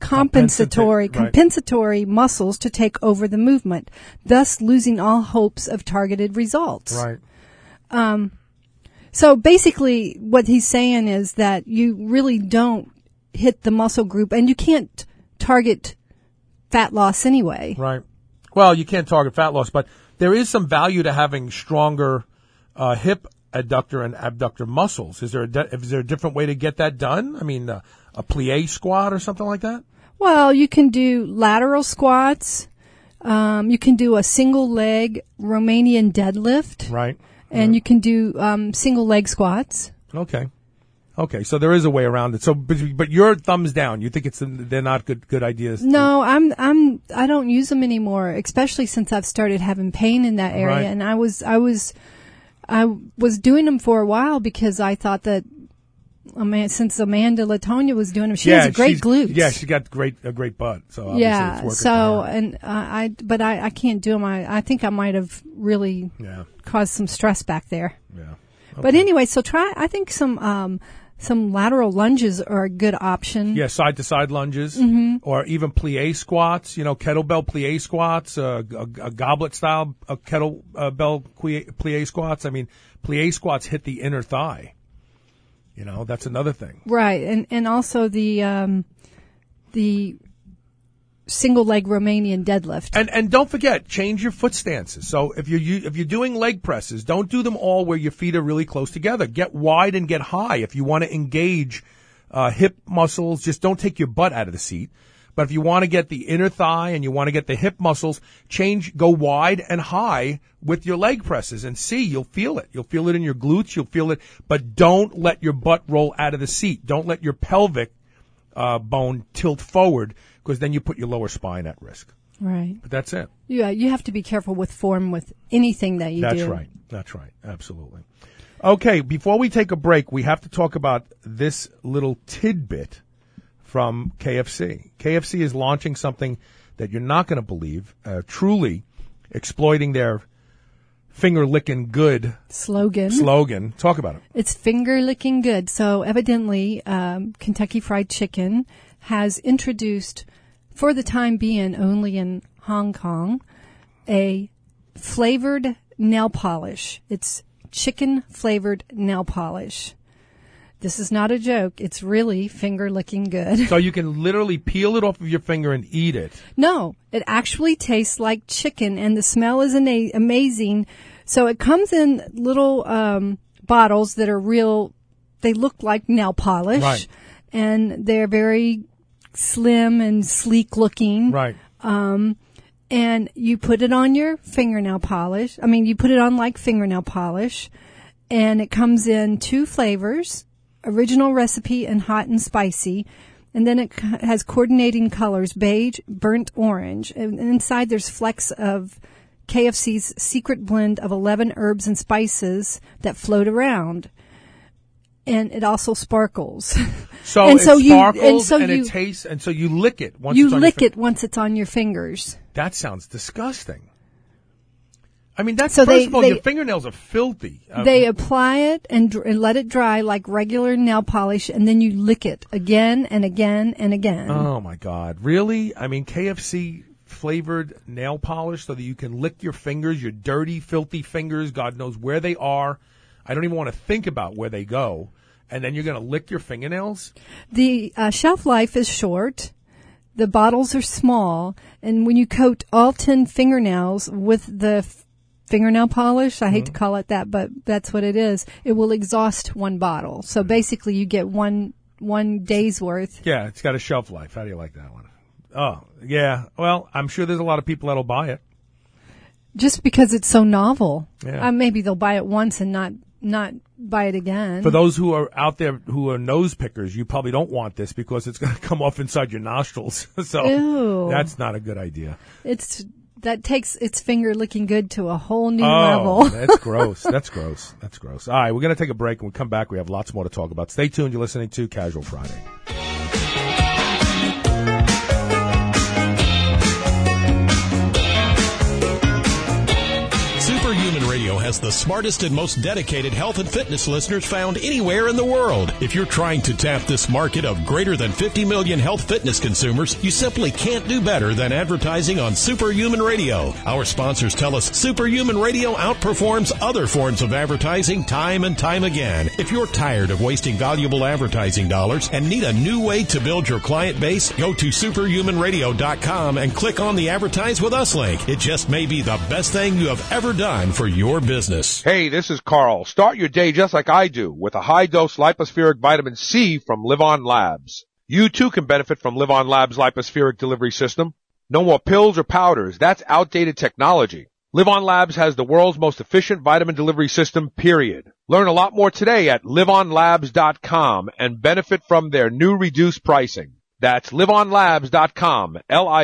muscles to take over the movement, thus losing all hopes of targeted results. Right. So basically what he's saying is that you really don't hit the muscle group, and you can't target fat loss anyway. Right. Well, you can't target fat loss, but there is some value to having stronger hip adductor and abductor muscles. Is there a different way to get that done? I mean, a plie squat or something like that? Well, you can do lateral squats. You can do a single leg Romanian deadlift. Right. And you can do single leg squats. Okay, so there is a way around it. So, but your thumbs down. You think they're not good ideas? No, I don't use them anymore, especially since I've started having pain in that area. Right. And I was doing them for a while because I thought that since Amanda Latonia was doing them, she has a great glutes. Yeah, she got a great butt. So obviously it's working so for her. and I can't do them. I think I might have really caused some stress back there. Yeah. Okay. But anyway, so I think some lateral lunges are a good option. Yeah, side to side lunges, or even plie squats. Kettlebell plie squats, a goblet style kettlebell plie squats. I mean, plie squats hit the inner thigh. That's another thing. Right, and also the single leg Romanian deadlift. And don't forget, change your foot stances. So if you're doing leg presses, don't do them all where your feet are really close together. Get wide and get high. If you want to engage hip muscles, just don't take your butt out of the seat. But if you want to get the inner thigh and you want to get the hip muscles, go wide and high with your leg presses and you'll feel it. You'll feel it in your glutes. You'll feel it, but don't let your butt roll out of the seat. Don't let your pelvic bone tilt forward, because then you put your lower spine at risk. Right. But that's it. Yeah, you have to be careful with form with anything that you do. That's right. Absolutely. Okay, before we take a break, we have to talk about this little tidbit from KFC. KFC is launching something that you're not going to believe, truly exploiting their finger-licking good slogan. Talk about it. It's finger-licking good. So evidently, Kentucky Fried Chicken has introduced, for the time being only in Hong Kong, a flavored nail polish. It's chicken-flavored nail polish. This is not a joke. It's really finger-licking good. So you can literally peel it off of your finger and eat it. No, it actually tastes like chicken, and the smell is amazing. So it comes in little bottles that are real. They look like nail polish. Right. And they're very slim and sleek looking. Right. And you put it on your fingernail polish. I mean, you put it on like fingernail polish. And it comes in 2 flavors, original recipe and hot and spicy. And then it has coordinating colors, beige, burnt orange. And inside there's flecks of KFC's secret blend of 11 herbs and spices that float around. And it also sparkles. So it sparkles and it tastes, and so you lick it once it's on your fingers. Once it's on your fingers. That sounds disgusting. I mean, first of all, your fingernails are filthy. They apply it and let it dry like regular nail polish, and then you lick it again and again and again. Oh, my God. Really? I mean, KFC flavored nail polish so that you can lick your fingers, your dirty, filthy fingers. God knows where they are. I don't even want to think about where they go. And then you're going to lick your fingernails? The shelf life is short. The bottles are small. And when you coat all 10 fingernails with the fingernail polish, I hate to call it that, but that's what it is, it will exhaust one bottle. So basically you get one day's worth. Yeah, it's got a shelf life. How do you like that one? Oh, yeah. Well, I'm sure there's a lot of people that'll buy it. Just because it's so novel. Yeah. Maybe they'll buy it once and not buy it again. For those who are out there who are nose pickers, you probably don't want this because it's going to come off inside your nostrils. So Ew. That's not a good idea. That takes its finger licking good to a whole new level. That's gross. That's gross. That's gross. All right, we're going to take a break. When we come back, we have lots more to talk about. Stay tuned. You're listening to Casual Friday. Superhuman Radio has the smartest and most dedicated health and fitness listeners found anywhere in the world. If you're trying to tap this market of greater than 50 million health fitness consumers, you simply can't do better than advertising on Superhuman Radio. Our sponsors tell us Superhuman Radio outperforms other forms of advertising time and time again. If you're tired of wasting valuable advertising dollars and need a new way to build your client base, go to superhumanradio.com and click on the Advertise With Us link. It just may be the best thing you have ever done for your business. Hey, this is Carl. Start your day just like I do with a high-dose lipospheric vitamin C from Live On Labs. You too can benefit from Live On Labs' lipospheric delivery system. No more pills or powders. That's outdated technology. Live On Labs has the world's most efficient vitamin delivery system, period. Learn a lot more today at liveonlabs.com and benefit from their new reduced pricing. That's livonlabs.com,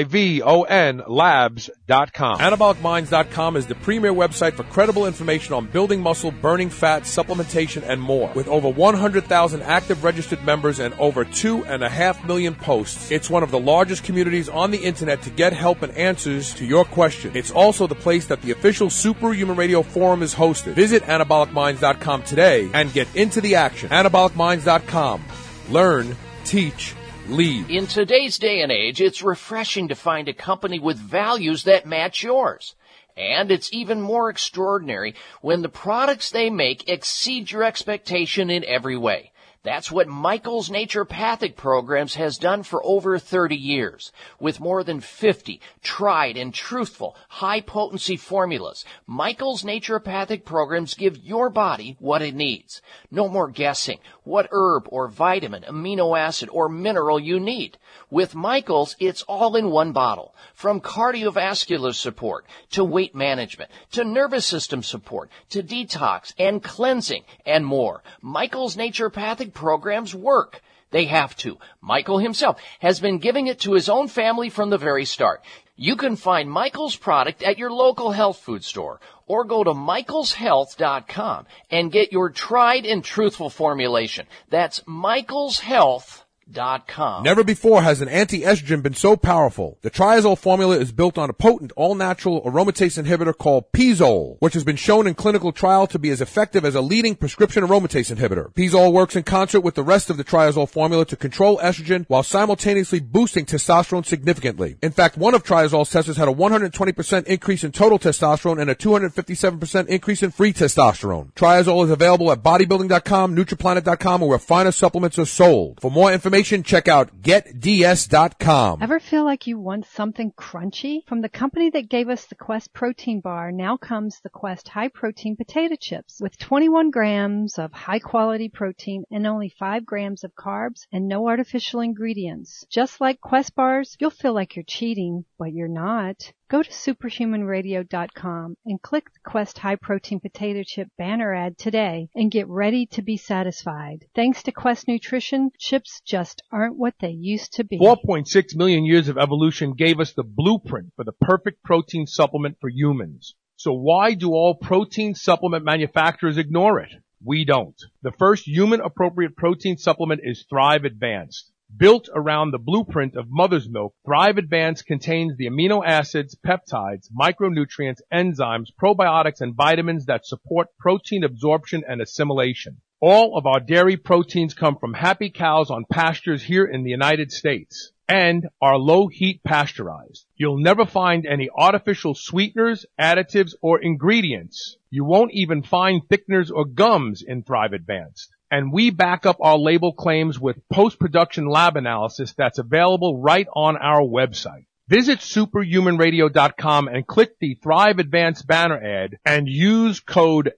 Livon labs.com. AnabolicMinds.com is the premier website for credible information on building muscle, burning fat, supplementation, and more. With over 100,000 active registered members and over 2.5 million posts, it's one of the largest communities on the internet to get help and answers to your questions. It's also the place that the official Superhuman Radio Forum is hosted. Visit AnabolicMinds.com today and get into the action. AnabolicMinds.com. Learn, teach, lead. In today's day and age, it's refreshing to find a company with values that match yours. And it's even more extraordinary when the products they make exceed your expectation in every way. That's what Michael's Naturopathic Programs has done for over 30 years. With more than 50 tried and truthful, high-potency formulas, Michael's Naturopathic Programs give your body what it needs. No more guessing what herb or vitamin, amino acid, or mineral you need. With Michael's, it's all in one bottle. From cardiovascular support, to weight management, to nervous system support, to detox and cleansing, and more. Michael's Naturopathic Programs work. They have to. Michael himself has been giving it to his own family from the very start. You can find Michael's product at your local health food store or go to michaelshealth.com and get your tried and truthful formulation. That's michaelshealth.com. Never before has an anti-estrogen been so powerful. The Triazole formula is built on a potent, all-natural aromatase inhibitor called Pizole, which has been shown in clinical trial to be as effective as a leading prescription aromatase inhibitor. Pizole works in concert with the rest of the Triazole formula to control estrogen while simultaneously boosting testosterone significantly. In fact, one of Triazole's testers had a 120% increase in total testosterone and a 257% increase in free testosterone. Triazole is available at bodybuilding.com, nutriplanet.com, or where finer supplements are sold. For more information, check out getds.com. Ever feel like you want something crunchy? From the company that gave us the Quest protein bar, now comes the Quest high protein potato chips with 21 grams of high quality protein and only 5 grams of carbs and no artificial ingredients. Just like Quest bars, you'll feel like you're cheating, but you're not. Go to superhumanradio.com and click the Quest High Protein Potato Chip banner ad today and get ready to be satisfied. Thanks to Quest Nutrition, chips just aren't what they used to be. 4.6 million years of evolution gave us the blueprint for the perfect protein supplement for humans. So why do all protein supplement manufacturers ignore it? We don't. The first human-appropriate protein supplement is Thrive Advanced. Built around the blueprint of mother's milk, Thrive Advanced contains the amino acids, peptides, micronutrients, enzymes, probiotics, and vitamins that support protein absorption and assimilation. All of our dairy proteins come from happy cows on pastures here in the United States and are low-heat pasteurized. You'll never find any artificial sweeteners, additives, or ingredients. You won't even find thickeners or gums in Thrive Advanced. And we back up our label claims with post-production lab analysis that's available right on our website. Visit superhumanradio.com and click the Thrive Advanced banner ad and use code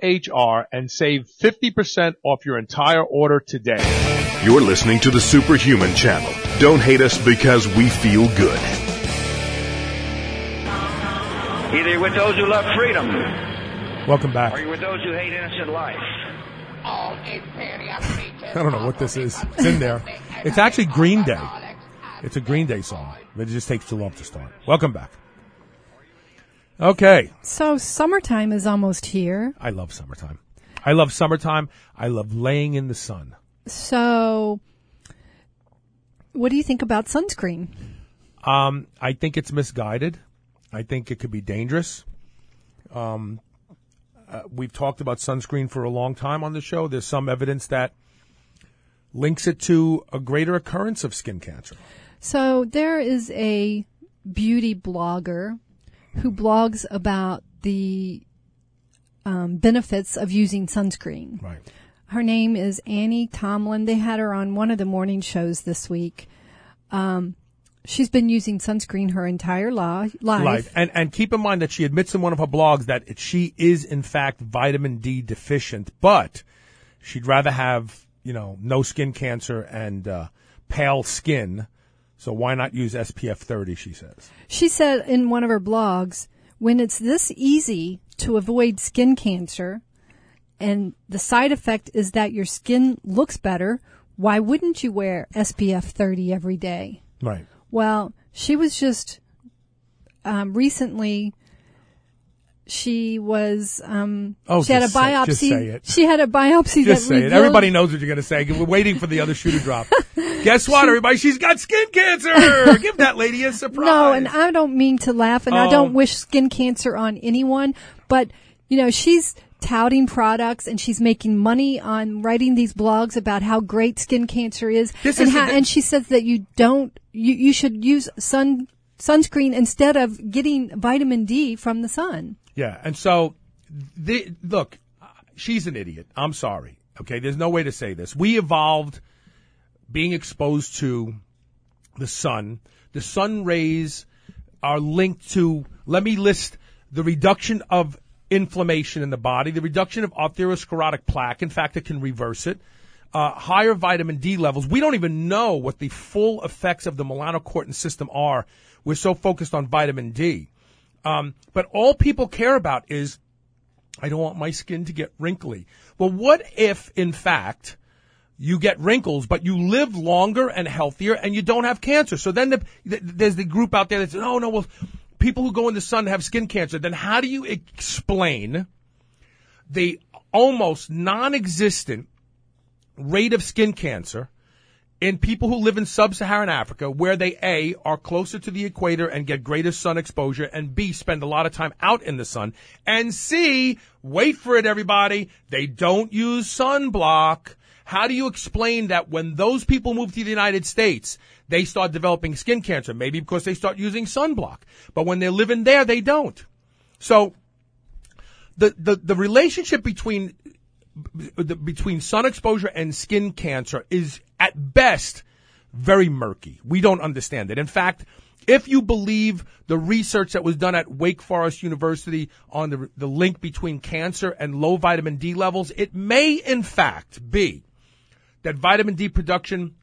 SHR and save 50% off your entire order today. You're listening to the Superhuman Channel. Don't hate us because we feel good. Either you're with those who love freedom, Welcome back. or you're with those who hate innocent life. I don't know what this is. It's in there. It's actually Green Day. It's a Green Day song. But it just takes too long to start. Welcome back. Okay. So summertime is almost here. I love summertime. I love summertime. I love laying in the sun. So what do you think about sunscreen? I think it's misguided. I think it could be dangerous. We've talked about sunscreen for a long time on the show. There's some evidence that links it to a greater occurrence of skin cancer. So there is a beauty blogger who blogs about the benefits of using sunscreen. Right. Her name is Annie Tomlin. They had her on one of the morning shows this week. She's been using sunscreen her entire life. And keep in mind that she admits in one of her blogs that she is, in fact, vitamin D deficient, but she'd rather have, no skin cancer and pale skin. So why not use SPF 30, she says. She said in one of her blogs, when it's this easy to avoid skin cancer and the side effect is that your skin looks better, why wouldn't you wear SPF 30 every day? Right. Well, she was just recently. She was. She had a biopsy. Just say it. She had a biopsy Just that say it. revealed. Everybody knows what you're going to say. We're waiting for the other shoe to drop. Guess what, everybody? She's got skin cancer. Give that lady a surprise. No, and I don't mean to laugh, and I don't wish skin cancer on anyone. But she's touting products, and she's making money on writing these blogs about how great skin cancer is, and she says that you should use sunscreen instead of getting vitamin D from the sun. Yeah, and so, look, she's an idiot. I'm sorry. Okay, there's no way to say this. We evolved being exposed to the sun. The sun rays are linked to, let me list the reduction of inflammation in the body, the reduction of atherosclerotic plaque. In fact, it can reverse it. Higher vitamin D levels. We don't even know what the full effects of the melanocortin system are. We're so focused on vitamin D. But all people care about is, I don't want my skin to get wrinkly. Well, what if, in fact, you get wrinkles, but you live longer and healthier and you don't have cancer? So then there's the group out there that says, oh, no, well, people who go in the sun have skin cancer. Then how do you explain the almost non-existent rate of skin cancer in people who live in sub-Saharan Africa, where they, A, are closer to the equator and get greater sun exposure, and B, spend a lot of time out in the sun, and C, wait for it, everybody, they don't use sunblock? How do you explain that when those people move to the United States, they start developing skin cancer? Maybe because they start using sunblock. But when they're living there, they don't. So the relationship between sun exposure and skin cancer is at best very murky. We don't understand it. In fact, if you believe the research that was done at Wake Forest University on the link between cancer and low vitamin D levels, it may in fact be that vitamin D production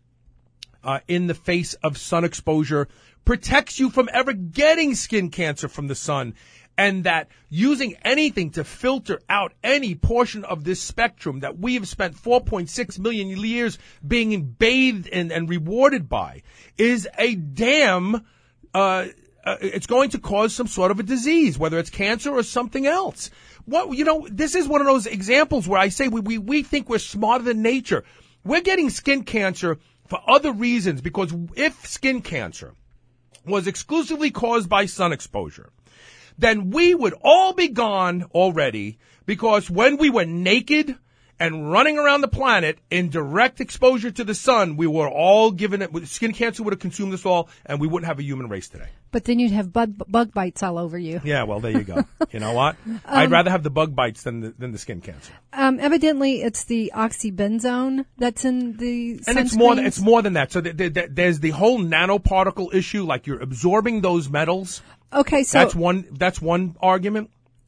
in the face of sun exposure protects you from ever getting skin cancer from the sun, and that using anything to filter out any portion of this spectrum that we have spent 4.6 million years being bathed in and rewarded by is a damn, it's going to cause some sort of a disease, whether it's cancer or something else. This is one of those examples where I say we think we're smarter than nature. We're getting skin cancer for other reasons, because if skin cancer was exclusively caused by sun exposure, then we would all be gone already, because when we were naked and running around the planet in direct exposure to the sun, we were all given it. Skin cancer would have consumed us all, and we wouldn't have a human race today. But then you'd have bug bites all over you. Yeah, well, there you go. You know what? I'd rather have the bug bites than the skin cancer. Evidently, it's the oxybenzone that's in the sunscreens. And it's more than that. So there's the whole nanoparticle issue, like you're absorbing those metals. Okay, so that's one argument.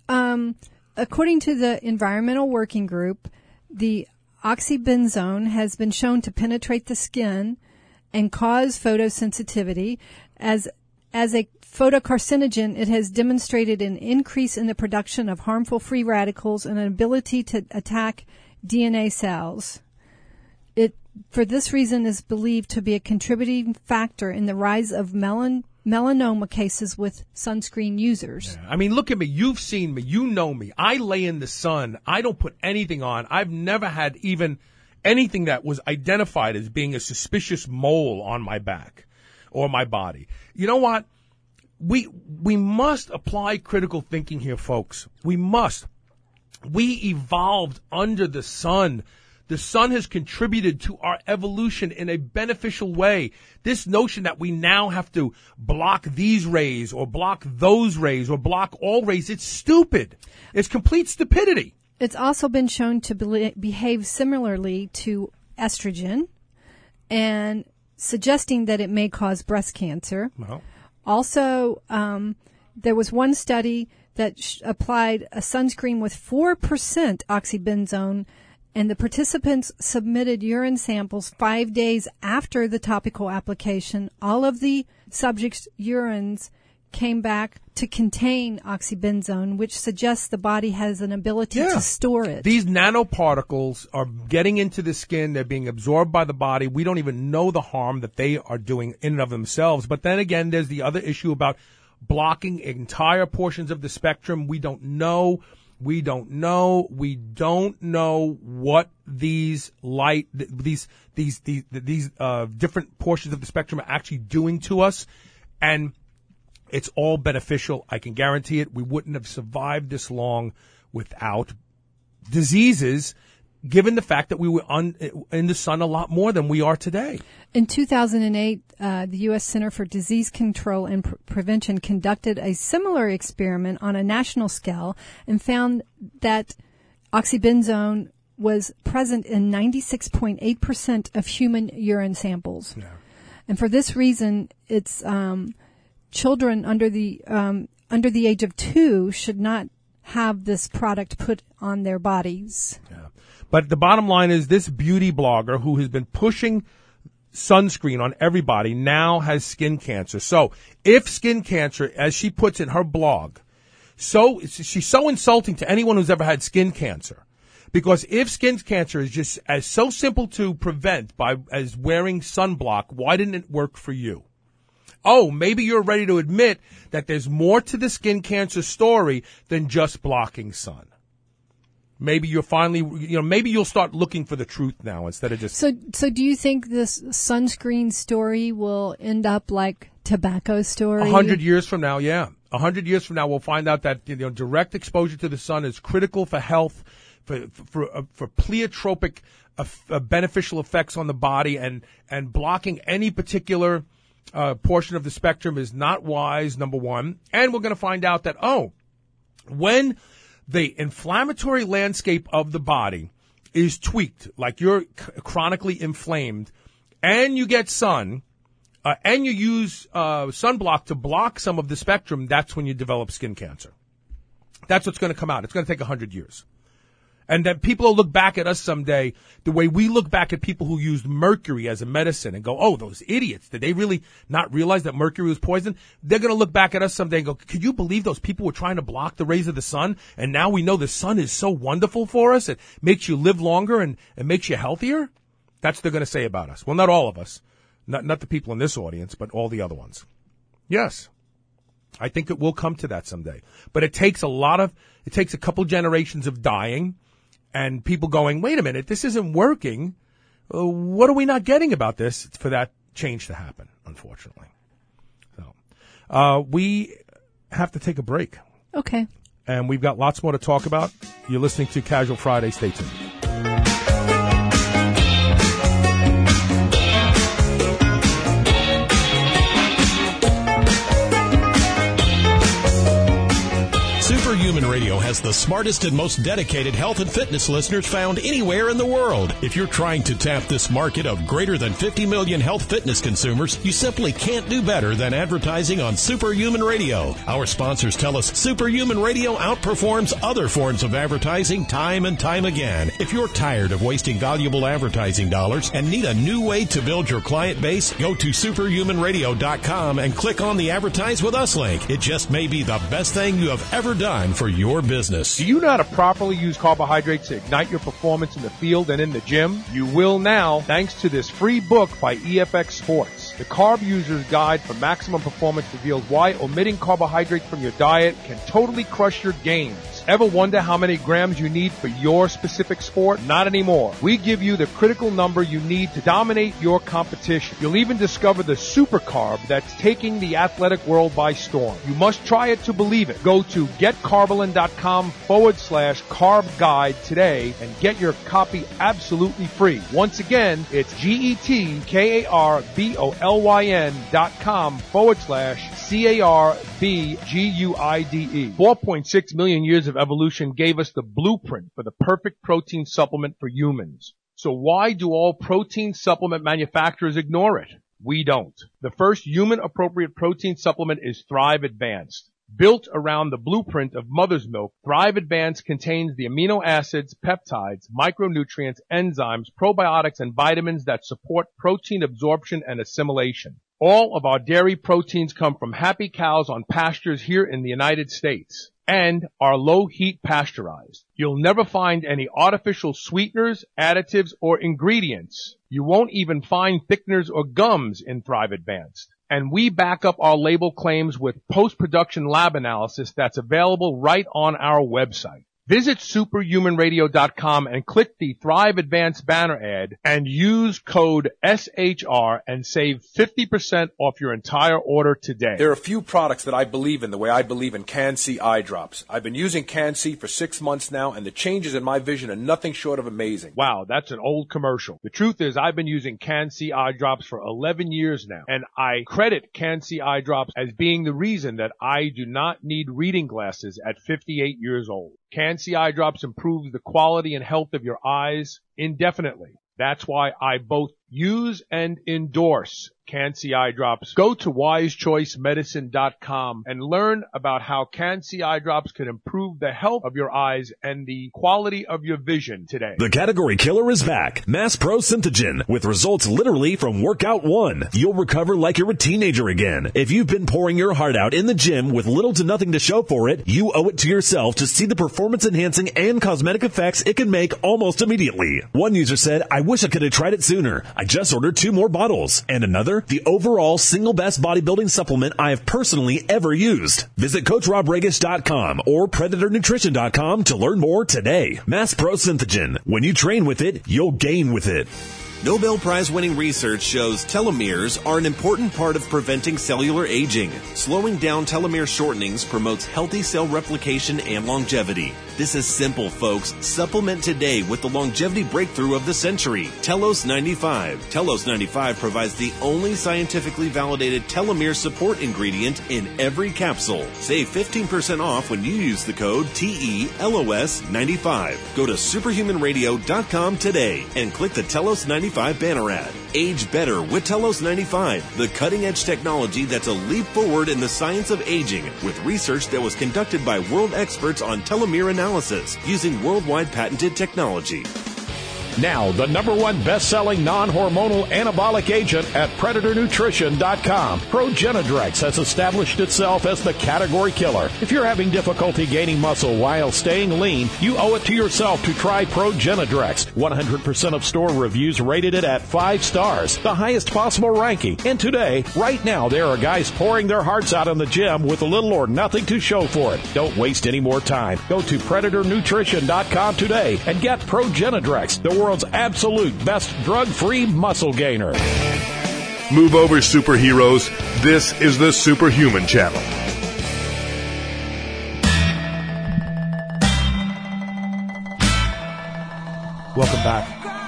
According to the Environmental Working Group, the oxybenzone has been shown to penetrate the skin and cause photosensitivity. As a photocarcinogen, it has demonstrated an increase in the production of harmful free radicals and an ability to attack DNA cells. It, for this reason, is believed to be a contributing factor in the rise of melanoma cases with sunscreen users. Yeah. I mean, look at me. You've seen me. You know me. I lay in the sun. I don't put anything on. I've never had even anything that was identified as being a suspicious mole on my back or my body. You know what? We must apply critical thinking here, folks. We must. We evolved under the sun. The sun has contributed to our evolution in a beneficial way. This notion that we now have to block these rays or block those rays or block all rays, it's stupid. It's complete stupidity. It's also been shown to behave similarly to estrogen, and suggesting that it may cause breast cancer. Well. Also, there was one study that applied a sunscreen with 4% oxybenzone, and the participants submitted urine samples 5 days after the topical application. All of the subjects' urines came back to contain oxybenzone, which suggests the body has an ability to store it. These nanoparticles are getting into the skin. They're being absorbed by the body. We don't even know the harm that they are doing in and of themselves. But then again, there's the other issue about blocking entire portions of the spectrum. We don't know what these different portions of the spectrum are actually doing to us. And it's all beneficial. I can guarantee it. We wouldn't have survived this long without diseases, given the fact that we were in the sun a lot more than we are today. In 2008, the U.S. Center for Disease Control and Prevention conducted a similar experiment on a national scale and found that oxybenzone was present in 96.8% of human urine samples. Yeah. And for this reason, it's children under the age of 2 should not have this product put on their bodies. Yeah. But the bottom line is this beauty blogger who has been pushing sunscreen on everybody now has skin cancer. So if skin cancer, as she puts in her blog, she's so insulting to anyone who's ever had skin cancer. Because if skin cancer is just as so simple to prevent as wearing sunblock, why didn't it work for you? Oh, maybe you're ready to admit that there's more to the skin cancer story than just blocking sun. Maybe you're finally, maybe you'll start looking for the truth now instead of just. So do you think this sunscreen story will end up like tobacco story? 100 years from now, yeah. 100 years from now, we'll find out that direct exposure to the sun is critical for health, for pleiotropic beneficial effects on the body, and blocking any particular portion of the spectrum is not wise, number one. And we're going to find out that, when the inflammatory landscape of the body is tweaked, like you're chronically inflamed, and you get sun, and you use sunblock to block some of the spectrum, that's when you develop skin cancer. That's what's going to come out. It's going to take 100 years. And that people will look back at us someday the way we look back at people who used mercury as a medicine and go, oh, those idiots. Did they really not realize that mercury was poison? They're going to look back at us someday and go, could you believe those people were trying to block the rays of the sun? And now we know the sun is so wonderful for us. It makes you live longer and makes you healthier. That's what they're going to say about us. Well, not all of us. Not the people in this audience, but all the other ones. Yes. I think it will come to that someday. But it takes a couple generations of dying. And people going, wait a minute, this isn't working. What are we not getting about this for that change to happen, unfortunately? So, we have to take a break. Okay. And we've got lots more to talk about. You're listening to Casual Friday. Stay tuned. Superhuman Radio has the smartest and most dedicated health and fitness listeners found anywhere in the world. If you're trying to tap this market of greater than 50 million health fitness consumers, you simply can't do better than advertising on Superhuman Radio. Our sponsors tell us Superhuman Radio outperforms other forms of advertising time and time again. If you're tired of wasting valuable advertising dollars and need a new way to build your client base, go to superhumanradio.com and click on the Advertise With Us link. It just may be the best thing you have ever done for your business. Do you know how to properly use carbohydrates to ignite your performance in the field and in the gym? You will now, thanks to this free book by EFX Sports. The Carb User's Guide for Maximum Performance reveals why omitting carbohydrates from your diet can totally crush your gains. Ever wonder how many grams you need for your specific sport? Not anymore. We give you the critical number you need to dominate your competition. You'll even discover the super carb that's taking the athletic world by storm. You must try it to believe it. Go to getcarbolyn.com/carb guide today and get your copy absolutely free. Once again, it's getkarbolyn.com/CARBGUIDE. 4.6 million years of evolution gave us the blueprint for the perfect protein supplement for humans. So why do all protein supplement manufacturers ignore it? We don't. The first human-appropriate protein supplement is Thrive Advanced. Built around the blueprint of mother's milk, Thrive Advanced contains the amino acids, peptides, micronutrients, enzymes, probiotics, and vitamins that support protein absorption and assimilation. All of our dairy proteins come from happy cows on pastures here in the United States and are low heat pasteurized. You'll never find any artificial sweeteners, additives, or ingredients. You won't even find thickeners or gums in Thrive Advanced. And we back up our label claims with post-production lab analysis that's available right on our website. Visit superhumanradio.com and click the Thrive Advanced banner ad and use code SHR and save 50% off your entire order today. There are a few products that I believe in the way I believe in Can-C eye drops. I've been using Can-C for 6 months now, and the changes in my vision are nothing short of amazing. Wow, that's an old commercial. The truth is I've been using Can-C eye drops for 11 years now, and I credit Can-C eye drops as being the reason that I do not need reading glasses at 58 years old. Can-C eye drops improves the quality and health of your eyes indefinitely. That's why I both use and endorse Can-C eye drops. Go to wisechoicemedicine.com and learn about how Can-C eye drops can improve the health of your eyes and the quality of your vision today. The category killer is back. Mass Pro Synthogen, with results literally from Workout 1. You'll recover like you're a teenager again. If you've been pouring your heart out in the gym with little to nothing to show for it, you owe it to yourself to see the performance-enhancing and cosmetic effects it can make almost immediately. One user said, "I wish I could have tried it sooner. I just ordered 2 more bottles." And another, "The overall single best bodybuilding supplement I have personally ever used." Visit CoachRobRegish.com or PredatorNutrition.com to learn more today. Mass Pro Synthogen. When you train with it, you'll gain with it. Nobel Prize-winning research shows telomeres are an important part of preventing cellular aging. Slowing down telomere shortenings promotes healthy cell replication and longevity. This is simple, folks. Supplement today with the longevity breakthrough of the century, Telos 95. Telos 95 provides the only scientifically validated telomere support ingredient in every capsule. Save 15% off when you use the code TELOS95. Go to superhumanradio.com today and click the Telos 95 banner ad. Age better with Telos 95, the cutting-edge technology that's a leap forward in the science of aging, with research that was conducted by world experts on telomere analysis using worldwide patented technology. Now, the #1 best-selling non-hormonal anabolic agent at PredatorNutrition.com. Progenadrex has established itself as the category killer. If you're having difficulty gaining muscle while staying lean, you owe it to yourself to try Progenadrex. 100% of store reviews rated it at 5 stars, the highest possible ranking. And today, right now, there are guys pouring their hearts out in the gym with little or nothing to show for it. Don't waste any more time. Go to PredatorNutrition.com today and get Progenadrex, the world's absolute best drug-free muscle gainer. Move over, superheroes. This is the Superhuman Channel. Welcome back.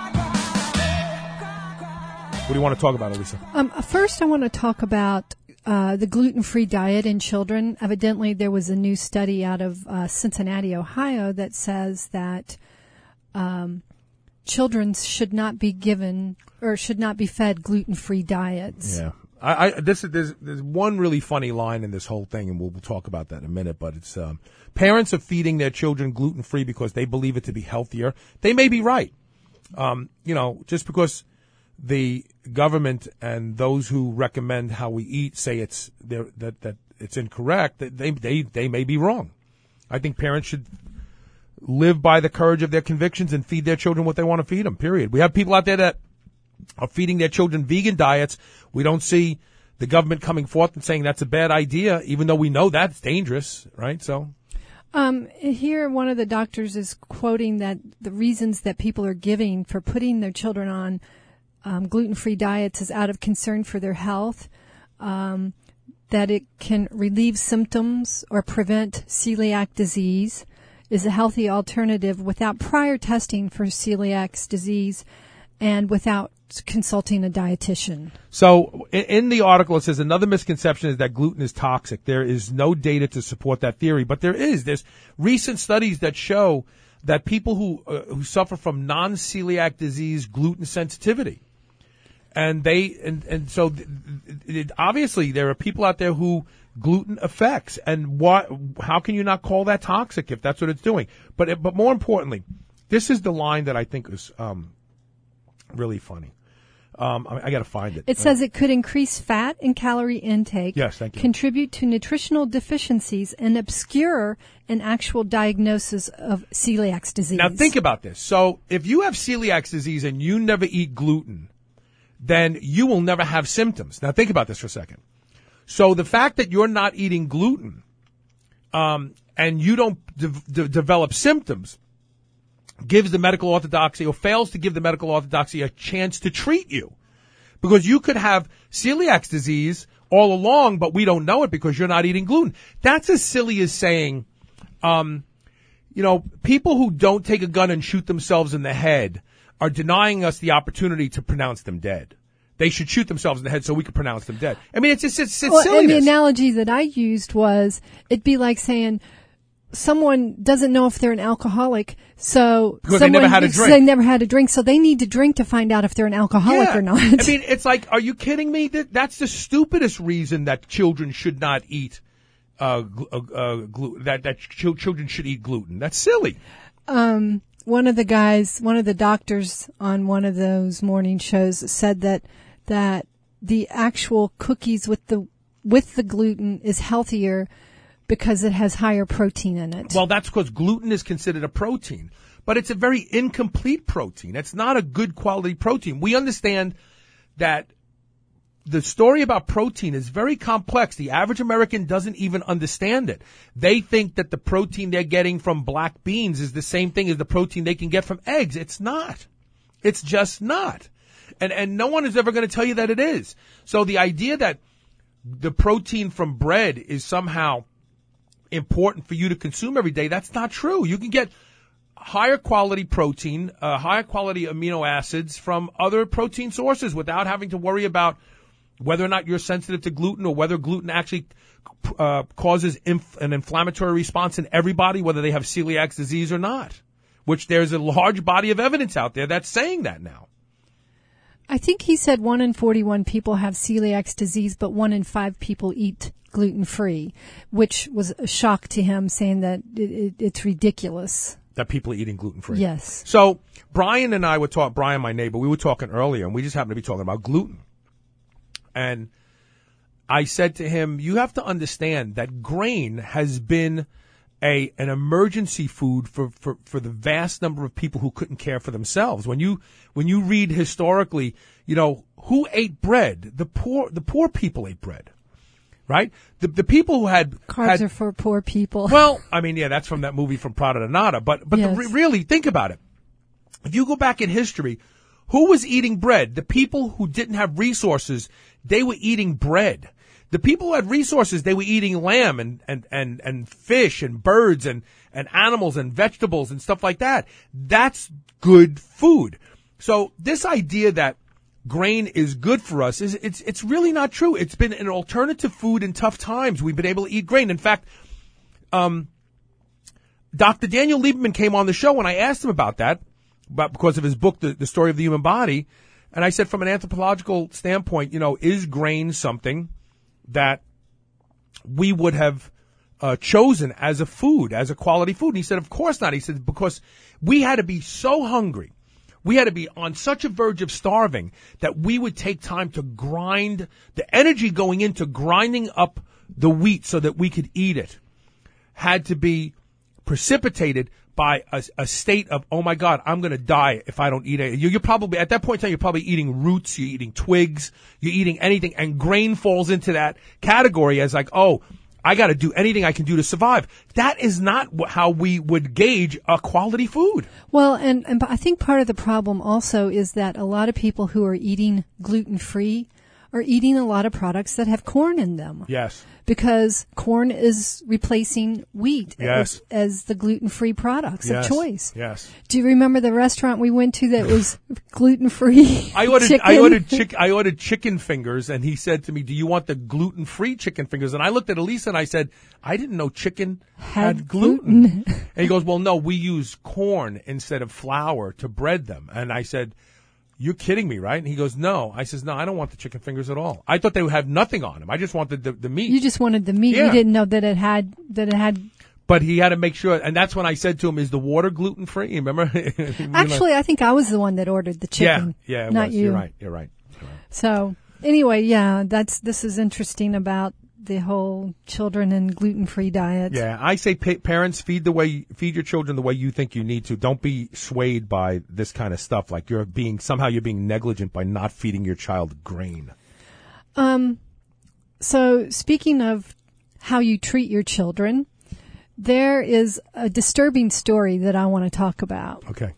What do you want to talk about, Elisa? First, I want to talk about the gluten-free diet in children. Evidently, there was a new study out of Cincinnati, Ohio, that says that children should not be given or should not be fed gluten-free diets. Yeah. There's one really funny line in this whole thing, and we'll talk about that in a minute, but it's parents are feeding their children gluten-free because they believe it to be healthier. They may be right. Just because the government and those who recommend how we eat say that it's incorrect, they may be wrong. I think parents should live by the courage of their convictions and feed their children what they want to feed them, period. We have people out there that are feeding their children vegan diets. We don't see the government coming forth and saying that's a bad idea, even though we know that's dangerous, right? So, here one of the doctors is quoting that the reasons that people are giving for putting their children on gluten-free diets is out of concern for their health, that it can relieve symptoms or prevent celiac disease, is a healthy alternative without prior testing for celiac disease and without consulting a dietitian. So in the article, it says another misconception is that gluten is toxic. There is no data to support that theory, but there's recent studies that show that people who suffer from non-celiac disease gluten sensitivity. And so obviously there are people out there who gluten affects, and how can you not call that toxic if that's what it's doing? But more importantly, this is the line that I think is really funny. I got to find it. It says it could increase fat and calorie intake. Yes, thank you. Contribute to nutritional deficiencies and obscure an actual diagnosis of celiac disease. Now think about this. So if you have celiac disease and you never eat gluten, then you will never have symptoms. Now think about this for a second. So the fact that you're not eating gluten, and you don't develop symptoms, gives the medical orthodoxy, or fails to give the medical orthodoxy, a chance to treat you. Because you could have celiac disease all along, but we don't know it because you're not eating gluten. That's as silly as saying, people who don't take a gun and shoot themselves in the head are denying us the opportunity to pronounce them dead. They should shoot themselves in the head so we can pronounce them dead. I mean, it's silliness. And the analogy that I used was, it'd be like saying, someone doesn't know if they're an alcoholic, so because they never had a drink. They never had a drink, so they need to drink to find out if they're an alcoholic or not. I mean, it's like, are you kidding me? That's the stupidest reason that children should not eat that children should eat gluten. That's silly. One of the doctors on one of those morning shows said that the actual cookies with the gluten is healthier because it has higher protein in it. Well, that's because gluten is considered a protein, but it's a very incomplete protein. It's not a good quality protein. We understand that the story about protein is very complex. The average American doesn't even understand it. They think that the protein they're getting from black beans is the same thing as the protein they can get from eggs. It's not. It's just not. And no one is ever going to tell you that it is. So the idea that the protein from bread is somehow important for you to consume every day, that's not true. You can get higher quality protein, higher quality amino acids from other protein sources without having to worry about whether or not you're sensitive to gluten or whether gluten actually causes an inflammatory response in everybody, whether they have celiac disease or not, which there's a large body of evidence out there that's saying that now. I think he said 1 in 41 people have celiac disease, but 1 in 5 people eat gluten-free, which was a shock to him, saying that it's ridiculous. That people are eating gluten-free. Yes. So Brian and I Brian, my neighbor, we were talking earlier, and we just happened to be talking about gluten. And I said to him, you have to understand that grain has been an emergency food for the vast number of people who couldn't care for themselves. When you read historically, who ate bread? The poor people ate bread. Right? The people who had carbs are for poor people. Well, I mean, yeah, that's from that movie from Prada to Nada. But yes. Really, think about it. If you go back in history, who was eating bread? The people who didn't have resources, they were eating bread. The people who had resources, they were eating lamb and fish and birds and animals and vegetables and stuff like that. That's good food. So this idea that grain is good for us it's really not true. It's been an alternative food in tough times. We've been able to eat grain. In fact, Dr. Daniel Lieberman came on the show when I asked him about that, because of his book, The Story of the Human Body. And I said, from an anthropological standpoint, is grain something that we would have chosen as a food, as a quality food? And he said, of course not. He said, because we had to be so hungry. We had to be on such a verge of starving that we would take time to grind, the energy going into grinding up the wheat so that we could eat it had to be precipitated by a state of, oh my God, I'm going to die if I don't eat it. You're probably, at that point in time, you're probably eating roots, you're eating twigs, you're eating anything, and grain falls into that category as like, oh, I got to do anything I can do to survive. That is not how we would gauge a quality food. Well, and I think part of the problem also is that a lot of people who are eating gluten-free are eating a lot of products that have corn in them. Yes. Because corn is replacing wheat yes. as the gluten-free products yes. of choice. Yes. Do you remember the restaurant we went to that was gluten-free? I ordered chicken fingers, and he said to me, "Do you want the gluten-free chicken fingers?" And I looked at Elisa and I said, "I didn't know chicken had gluten." And he goes, "Well, no, we use corn instead of flour to bread them." And I said, "You're kidding me, right?" And he goes, "No." I says, "No, I don't want the chicken fingers at all. I thought they would have nothing on them. I just wanted the meat." You just wanted the meat. Yeah. You didn't know that it had. But he had to make sure, and that's when I said to him, "Is the water gluten free?" Remember? Actually, I think I was the one that ordered the chicken. Yeah, not was. you. You're right. So anyway, yeah, this is interesting about the whole children and gluten-free diet. Yeah, I say parents feed your children the way you think you need to. Don't be swayed by this kind of stuff. Like you're being negligent by not feeding your child grain. So speaking of how you treat your children, there is a disturbing story that I want to talk about. Okay.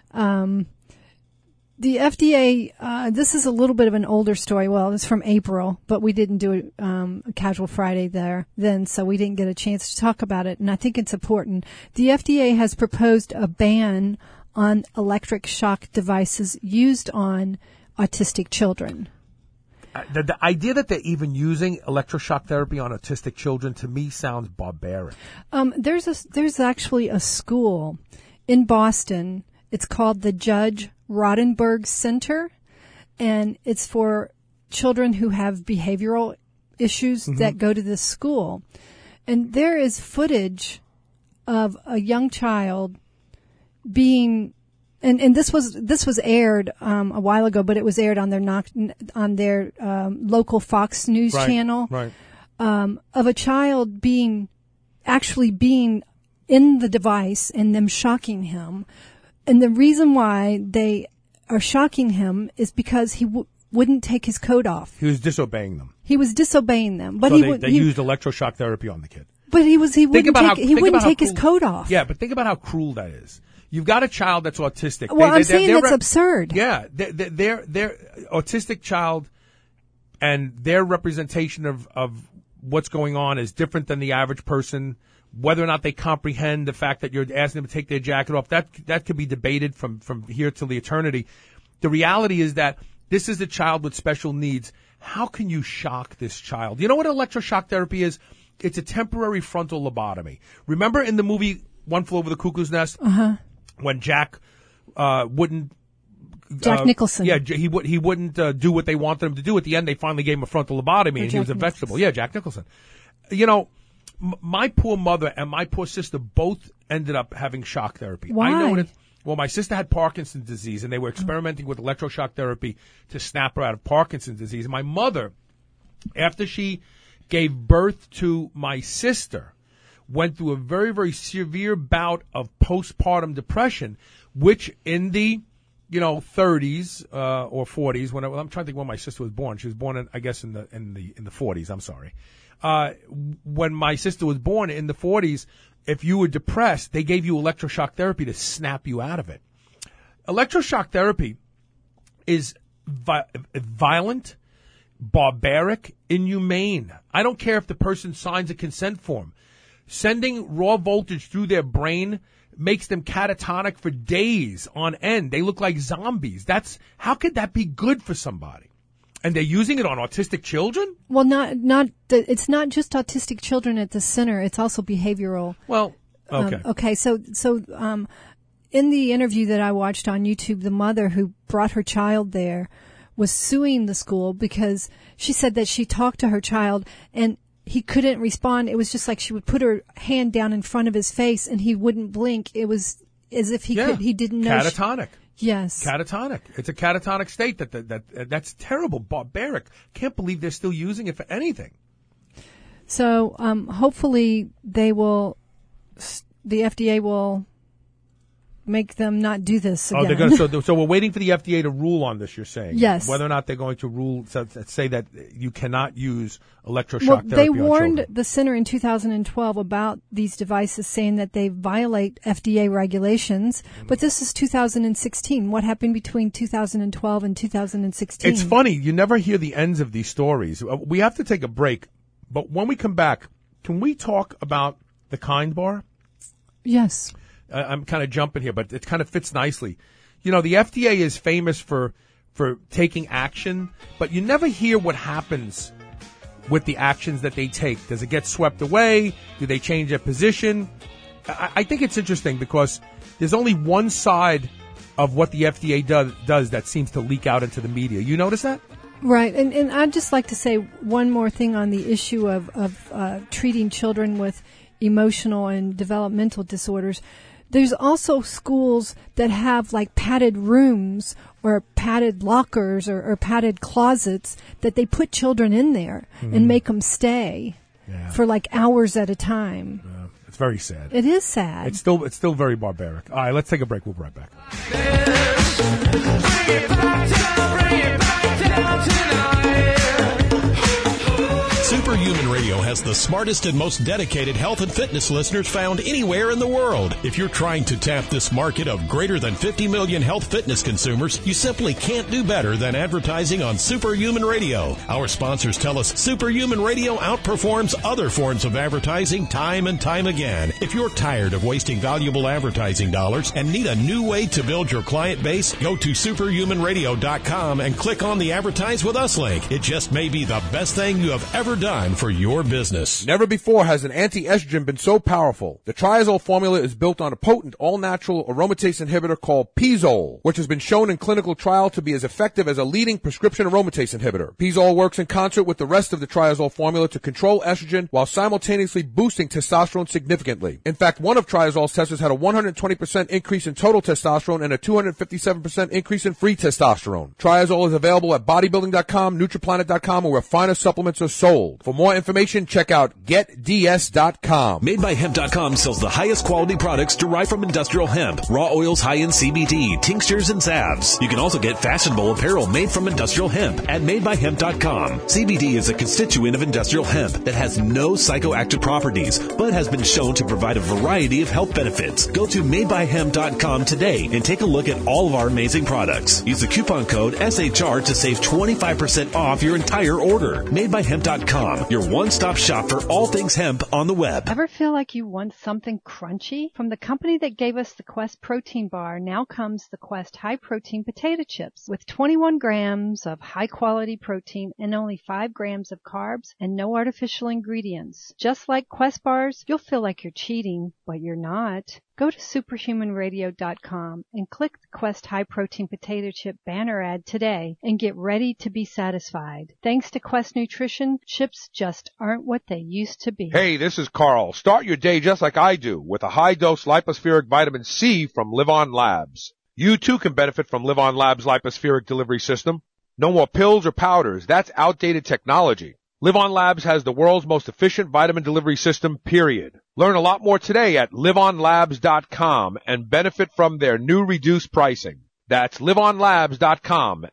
The FDA, this is a little bit of an older story. Well, it's from April, but we didn't do a Casual Friday then, so we didn't get a chance to talk about it, and I think it's important. The FDA has proposed a ban on electric shock devices used on autistic children. The idea that they're even using electroshock therapy on autistic children, to me, sounds barbaric. There's actually a school in Boston. It's called the Judge Rodenberg Center, and it's for children who have behavioral issues that go to this school. And there is footage of a young child being, and this was aired a while ago, but it was aired on their local Fox News channel, of a child actually being in the device and them shocking him. And the reason why they are shocking him is because he wouldn't take his coat off. He was disobeying them. He was disobeying them, but so they used electroshock therapy on the kid. But he wouldn't take his coat off. Yeah, but think about how cruel that is. You've got a child that's autistic. Well, I'm saying that's absurd. Yeah, their autistic child and their representation of what's going on is different than the average person. Whether or not they comprehend the fact that you're asking them to take their jacket off, that could be debated from here till the eternity. The reality is that this is a child with special needs. How can you shock this child? You know what electroshock therapy is? It's a temporary frontal lobotomy. Remember in the movie One Flew Over the Cuckoo's Nest? When Jack wouldn't... Jack Nicholson. Yeah, he wouldn't do what they wanted him to do. At the end, they finally gave him a frontal lobotomy, and he was a vegetable. Yeah, Jack Nicholson. You know... My poor mother and my poor sister both ended up having shock therapy. Why? I know it. Well, my sister had Parkinson's disease, and they were experimenting with electroshock therapy to snap her out of Parkinson's disease. And my mother, after she gave birth to my sister, went through a very, very severe bout of postpartum depression, which in the 30s or 40s. I'm trying to think when my sister was born. She was born in the 40s. I'm sorry. When my sister was born in the 40s, if you were depressed, they gave you electroshock therapy to snap you out of it. Electroshock therapy is violent, barbaric, inhumane. I don't care if the person signs a consent form. Sending raw voltage through their brain makes them catatonic for days on end. They look like zombies. How could that be good for somebody? And they're using it on autistic children? Well, it's not just autistic children at the center. It's also behavioral. Well, okay. Okay. So, in the interview that I watched on YouTube, the mother who brought her child there was suing the school because she said that she talked to her child and he couldn't respond. It was just like she would put her hand down in front of his face and he wouldn't blink. It was as if he didn't know. Catatonic. Yes. Catatonic. It's a catatonic state that's terrible, barbaric. Can't believe they're still using it for anything. So, hopefully the FDA will make them not do this again. Oh, they're going to. So we're waiting for the FDA to rule on this. You're saying, yes, whether or not they're going to rule, say that you cannot use electroshock therapy. They warned the center in 2012 about these devices, saying that they violate FDA regulations. But this is 2016. What happened between 2012 and 2016? It's funny. You never hear the ends of these stories. We have to take a break, but when we come back, can we talk about the Kind Bar? Yes. I'm kind of jumping here, but it kind of fits nicely. The FDA is famous for taking action, but you never hear what happens with the actions that they take. Does it get swept away? Do they change their position? I think it's interesting because there's only one side of what the FDA does that seems to leak out into the media. You notice that? Right. And I'd just like to say one more thing on the issue of treating children with emotional and developmental disorders. There's also schools that have like padded rooms or padded lockers or padded closets that they put children in there and make them stay for like hours at a time. It's very sad. It is sad. It's still very barbaric. All right, let's take a break. We'll be right back. Superhuman Radio has the smartest and most dedicated health and fitness listeners found anywhere in the world. If you're trying to tap this market of greater than 50 million health fitness consumers, you simply can't do better than advertising on Superhuman Radio. Our sponsors tell us Superhuman Radio outperforms other forms of advertising time and time again. If you're tired of wasting valuable advertising dollars and need a new way to build your client base, go to superhumanradio.com and click on the Advertise With Us link. It just may be the best thing you have ever done for your business. Never before has an anti-estrogen been so powerful. The triazole formula is built on a potent all-natural aromatase inhibitor called Pizole, which has been shown in clinical trial to be as effective as a leading prescription aromatase inhibitor. Pizole works in concert with the rest of the triazole formula to control estrogen while simultaneously boosting testosterone significantly. In fact, one of triazole's testers had a 120% increase in total testosterone and a 257% increase in free testosterone. Triazole is available at bodybuilding.com, nutriplanet.com, or where finer supplements are sold. For more information, check out getds.com. MadeByHemp.com sells the highest quality products derived from industrial hemp, raw oils, high-end CBD, tinctures, and salves. You can also get fashionable apparel made from industrial hemp at MadeByHemp.com. CBD is a constituent of industrial hemp that has no psychoactive properties, but has been shown to provide a variety of health benefits. Go to MadeByHemp.com today and take a look at all of our amazing products. Use the coupon code SHR to save 25% off your entire order. MadeByHemp.com, your one-stop shop for all things hemp on the web. Ever feel like you want something crunchy? From the company that gave us the Quest protein bar, now comes the Quest high protein potato chips with 21 grams of high quality protein and only 5 grams of carbs and no artificial ingredients. Just like Quest bars, you'll feel like you're cheating, but you're not. Go to superhumanradio.com and click the Quest High Protein Potato Chip banner ad today and get ready to be satisfied. Thanks to Quest Nutrition, chips just aren't what they used to be. Hey, this is Carl. Start your day just like I do with a high-dose lipospheric vitamin C from Live On Labs. You too can benefit from Live On Labs' lipospheric delivery system. No more pills or powders. That's outdated technology. Live On Labs has the world's most efficient vitamin delivery system, period. Learn a lot more today at liveonlabs.com and benefit from their new reduced pricing. That's liveonlabs.com,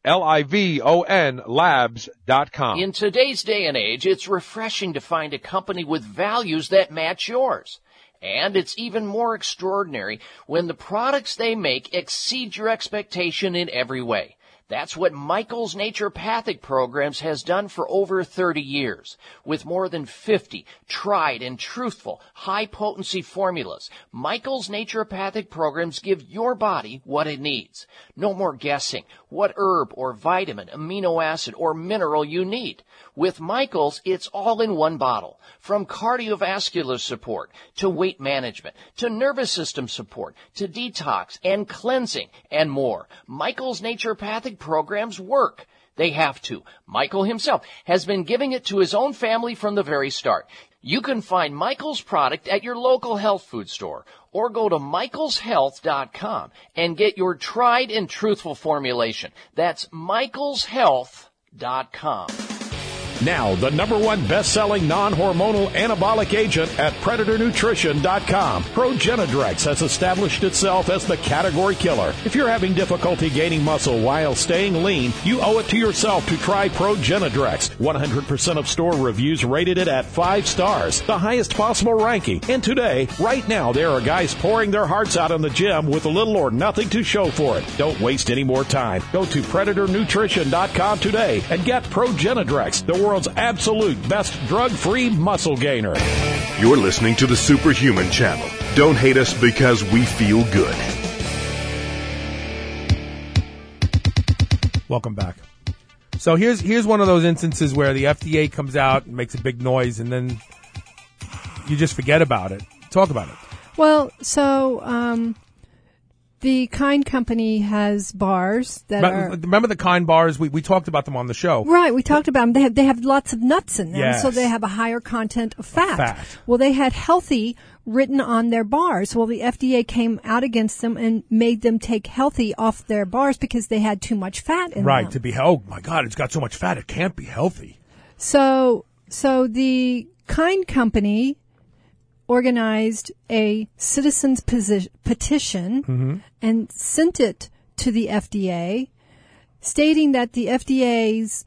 Livon labs.com. In today's day and age, it's refreshing to find a company with values that match yours. And it's even more extraordinary when the products they make exceed your expectation in every way. That's what Michael's Naturopathic Programs has done for over 30 years. With more than 50 tried and truthful, high-potency formulas, Michael's Naturopathic Programs give your body what it needs. No more guessing what herb or vitamin, amino acid, or mineral you need. With Michael's, it's all in one bottle. From cardiovascular support, to weight management, to nervous system support, to detox and cleansing, and more. Michael's Naturopathic Programs work. They have to. Michael himself has been giving it to his own family from the very start. You can find Michael's product at your local health food store or go to michaelshealth.com and get your tried and truthful formulation. That's michaelshealth.com. Now, the #1 best-selling non-hormonal anabolic agent at PredatorNutrition.com. Progenadrex has established itself as the category killer. If you're having difficulty gaining muscle while staying lean, you owe it to yourself to try Progenadrex. 100% of store reviews rated it at 5 stars, the highest possible ranking. And today, right now, there are guys pouring their hearts out in the gym with little or nothing to show for it. Don't waste any more time. Go to PredatorNutrition.com today and get Progenadrex, the world's absolute best drug-free muscle gainer. You're listening to the Superhuman Channel. Don't hate us because we feel good. Welcome back. So here's one of those instances where the FDA comes out and makes a big noise, and then you just forget about it. Talk about it. Well, so The Kind Company has bars that are... Remember the Kind bars? We talked about them on the show. Right, we talked about them. They have lots of nuts in them, Yes. so they have a higher content of fat. Fat. Well, they had healthy written on their bars. Well, the FDA came out against them and made them take healthy off their bars because they had too much fat in Right, them. to be, oh my God, it's got so much fat, it can't be healthy. So the Kind Company organized a citizens petition and sent it to the FDA, stating that the FDA's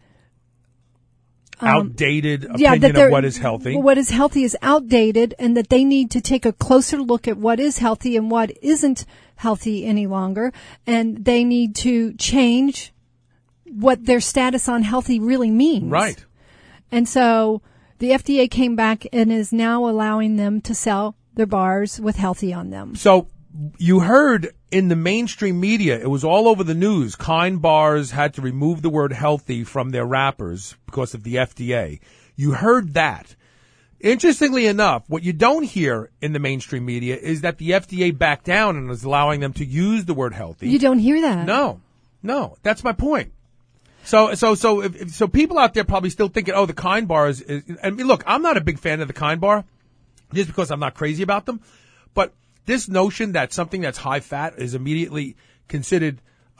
outdated opinion of what is healthy. What is healthy is outdated, and that they need to take a closer look at what is healthy and what isn't healthy any longer, and they need to change what their status on healthy really means. Right. And so the FDA came back and is now allowing them to sell their bars with healthy on them. So you heard in the mainstream media, it was all over the news, Kind bars had to remove the word healthy from their wrappers because of the FDA. You heard that. Interestingly enough, what you don't hear in the mainstream media is that the FDA backed down and is allowing them to use the word healthy. You don't hear that? No, that's my point. So people out there probably still thinking, oh, the Kind bar is, I mean, look, I'm not a big fan of the Kind bar just because I'm not crazy about them. But this notion that something that's high fat is immediately considered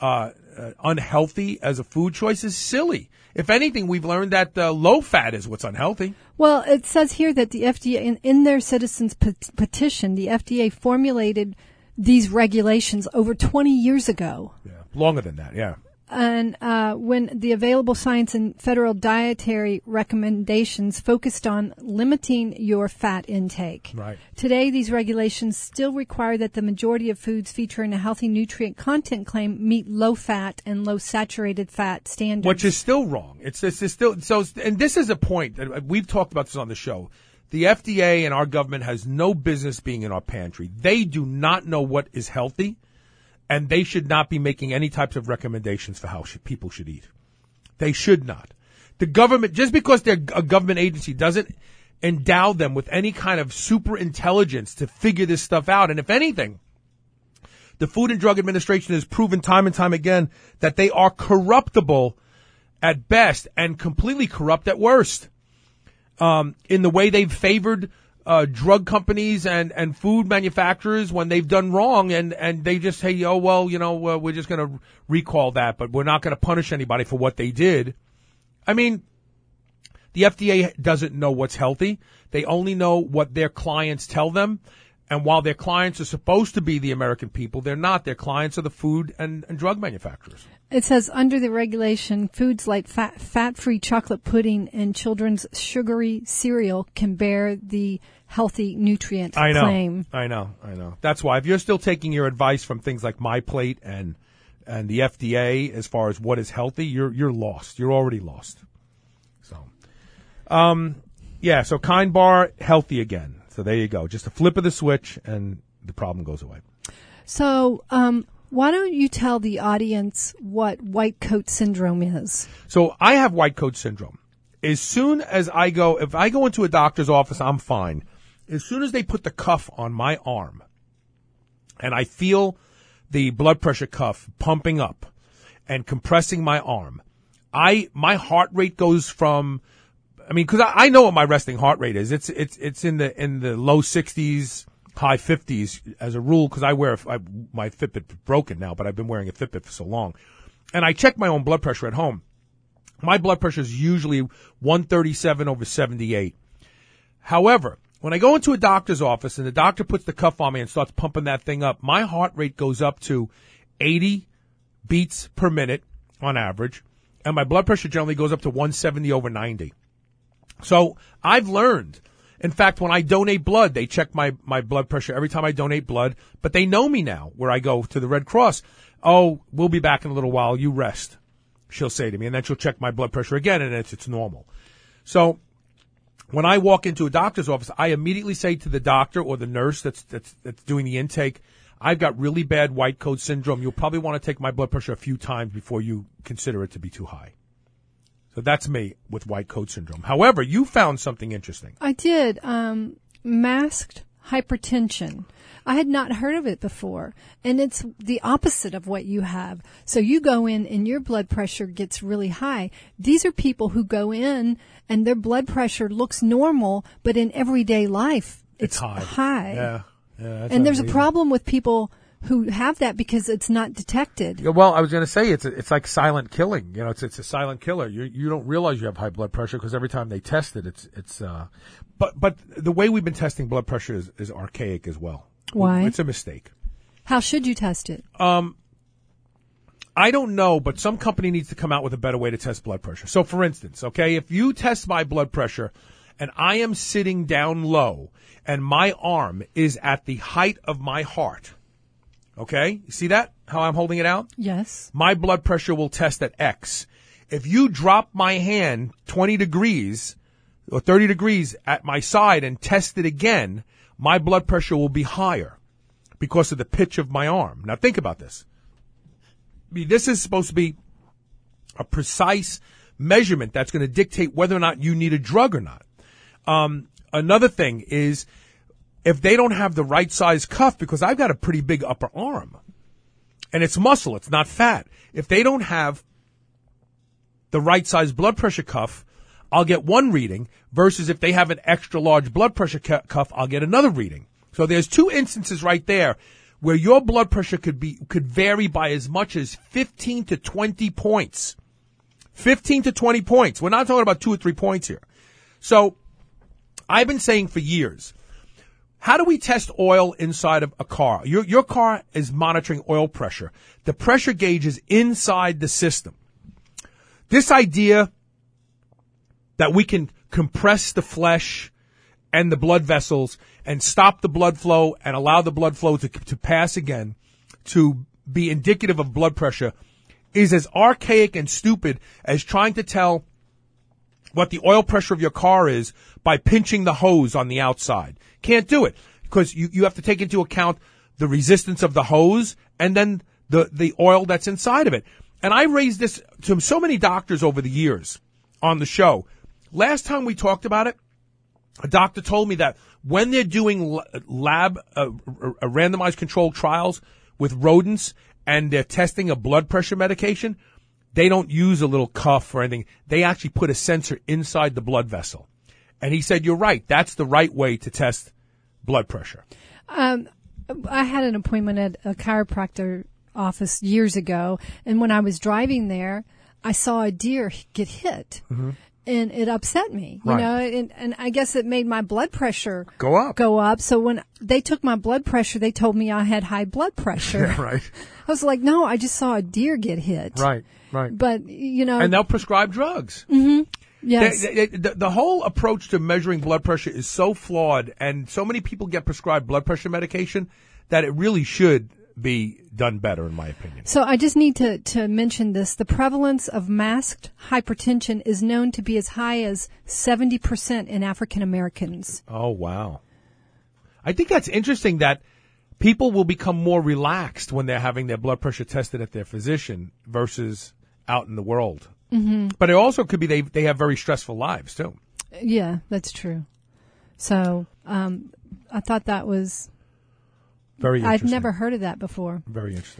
unhealthy as a food choice is silly. If anything, we've learned that low fat is what's unhealthy. Well, it says here that the FDA, in their citizens petition, the FDA formulated these regulations over 20 years ago. Yeah, longer than that, yeah. And when the available science and federal dietary recommendations focused on limiting your fat intake. Right. Today, these regulations still require that the majority of foods featuring a healthy nutrient content claim meet low fat and low saturated fat standards. Which is still wrong. It's still so. And this is a point that we've talked about this on the show. The FDA and our government has no business being in our pantry. They do not know what is healthy. And they should not be making any types of recommendations for how people should eat. They should not. The government, just because they're a government agency, doesn't endow them with any kind of super intelligence to figure this stuff out. And if anything, the Food and Drug Administration has proven time and time again that they are corruptible at best and completely corrupt at worst. In the way they've favored drug companies and food manufacturers when they've done wrong, and they just say, oh, well, we're just going to recall that, but we're not going to punish anybody for what they did. I mean, the FDA doesn't know what's healthy. They only know what their clients tell them. And while their clients are supposed to be the American people, they're not. Their clients are the food and drug manufacturers. It says under the regulation, foods like fat-free chocolate pudding and children's sugary cereal can bear the healthy nutrient claim. I know. That's why if you're still taking your advice from things like MyPlate and the FDA as far as what is healthy, you're lost. You're already lost. So, so Kind bar healthy again. So there you go. Just a flip of the switch and the problem goes away. So, why don't you tell the audience what white coat syndrome is? So I have white coat syndrome. As soon as if I go into a doctor's office, I'm fine. As soon as they put the cuff on my arm and I feel the blood pressure cuff pumping up and compressing my arm, my heart rate goes from, because I know what my resting heart rate is. It's in the low 60s, high 50s as a rule, because my Fitbit is broken now, but I've been wearing a Fitbit for so long. And I check my own blood pressure at home. My blood pressure is usually 137 over 78. However, when I go into a doctor's office and the doctor puts the cuff on me and starts pumping that thing up, my heart rate goes up to 80 beats per minute on average, and my blood pressure generally goes up to 170 over 90. So I've learned. In fact, when I donate blood, they check my blood pressure every time I donate blood, but they know me now where I go to the Red Cross. Oh, we'll be back in a little while. You rest, she'll say to me, and then she'll check my blood pressure again, and it's normal. So when I walk into a doctor's office, I immediately say to the doctor or the nurse that's doing the intake, I've got really bad white coat syndrome. You'll probably want to take my blood pressure a few times before you consider it to be too high. So that's me with white coat syndrome. However, you found something interesting. I did. Masked hypertension. I had not heard of it before, and it's the opposite of what you have. So you go in and your blood pressure gets really high. These are people who go in and their blood pressure looks normal, but in everyday life it's high. Yeah, that's and there's a problem with people who have that because it's not detected. Yeah, well, I was going to say it's like silent killing. You know, it's a silent killer. You don't realize you have high blood pressure because every time they test it, but the way we've been testing blood pressure is archaic as well. Why? It's a mistake. How should you test it? I don't know, but some company needs to come out with a better way to test blood pressure. So, for instance, okay, if you test my blood pressure and I am sitting down low and my arm is at the height of my heart, okay, you see that? How I'm holding it out? Yes. My blood pressure will test at X. If you drop my hand 20 degrees or 30 degrees at my side and test it again, my blood pressure will be higher because of the pitch of my arm. Now think about this. I mean, this is supposed to be a precise measurement that's going to dictate whether or not you need a drug or not. Another thing is if they don't have the right size cuff, because I've got a pretty big upper arm and it's muscle, it's not fat. If they don't have the right size blood pressure cuff, I'll get one reading versus if they have an extra large blood pressure cuff, I'll get another reading. So there's two instances right there where your blood pressure could vary by as much as 15 to 20 points. 15 to 20 points. We're not talking about 2 or 3 points here. So I've been saying for years, how do we test oil inside of a car? Your car is monitoring oil pressure. The pressure gauge is inside the system. This idea that we can compress the flesh and the blood vessels and stop the blood flow and allow the blood flow to pass again to be indicative of blood pressure is as archaic and stupid as trying to tell what the oil pressure of your car is by pinching the hose on the outside. Can't do it because you have to take into account the resistance of the hose and then the oil that's inside of it. And I raised this to so many doctors over the years on the show. Last time we talked about it, a doctor told me that when they're doing randomized controlled trials with rodents and they're testing a blood pressure medication, they don't use a little cuff or anything. They actually put a sensor inside the blood vessel. And he said, you're right. That's the right way to test blood pressure. I had an appointment at a chiropractor office years ago, and when I was driving there, I saw a deer get hit. Mm-hmm. And it upset me, you know, and I guess it made my blood pressure go up. So when they took my blood pressure, they told me I had high blood pressure. Right. I was like, no, I just saw a deer get hit. Right. But, you know. And they'll prescribe drugs. Mm-hmm. Yes. The whole approach to measuring blood pressure is so flawed, and so many people get prescribed blood pressure medication that it really should be done better, in my opinion. So I just need to mention this. The prevalence of masked hypertension is known to be as high as 70% in African Americans. Oh, wow. I think that's interesting that people will become more relaxed when they're having their blood pressure tested at their physician versus out in the world. Mm-hmm. But it also could be they have very stressful lives, too. Yeah, that's true. So I thought that was... very interesting. I've never heard of that before. Very interesting.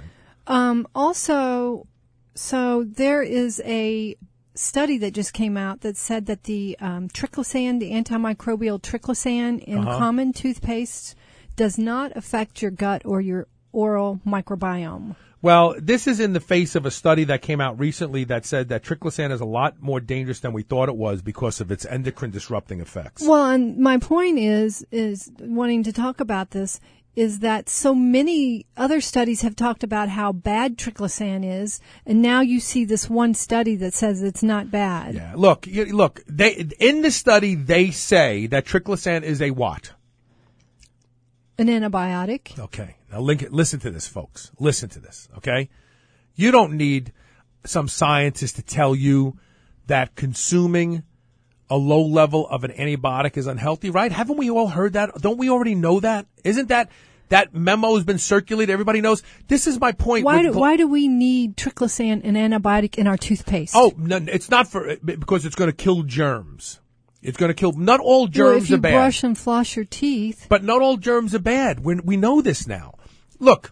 Also, so there is a study that just came out that said that the triclosan, the antimicrobial triclosan in common toothpaste does not affect your gut or your oral microbiome. Well, this is in the face of a study that came out recently that said that triclosan is a lot more dangerous than we thought it was because of its endocrine disrupting effects. Well, and my point is wanting to talk about this is that so many other studies have talked about how bad triclosan is, and now you see this one study that says it's not bad. Yeah, look, in the study they say that triclosan is a what? An antibiotic. Okay. Now listen to this, folks. Listen to this, okay? You don't need some scientist to tell you that consuming a low level of an antibiotic is unhealthy, right? Haven't we all heard that? Don't we already know that? Isn't that memo has been circulated? Everybody knows. This is my point. Why do we need triclosan, an antibiotic, in our toothpaste? Oh, no, it's not because it's going to kill germs. It's going to kill. Not all germs if you are bad. brush and floss your teeth. But not all germs are bad. We know this now. Look,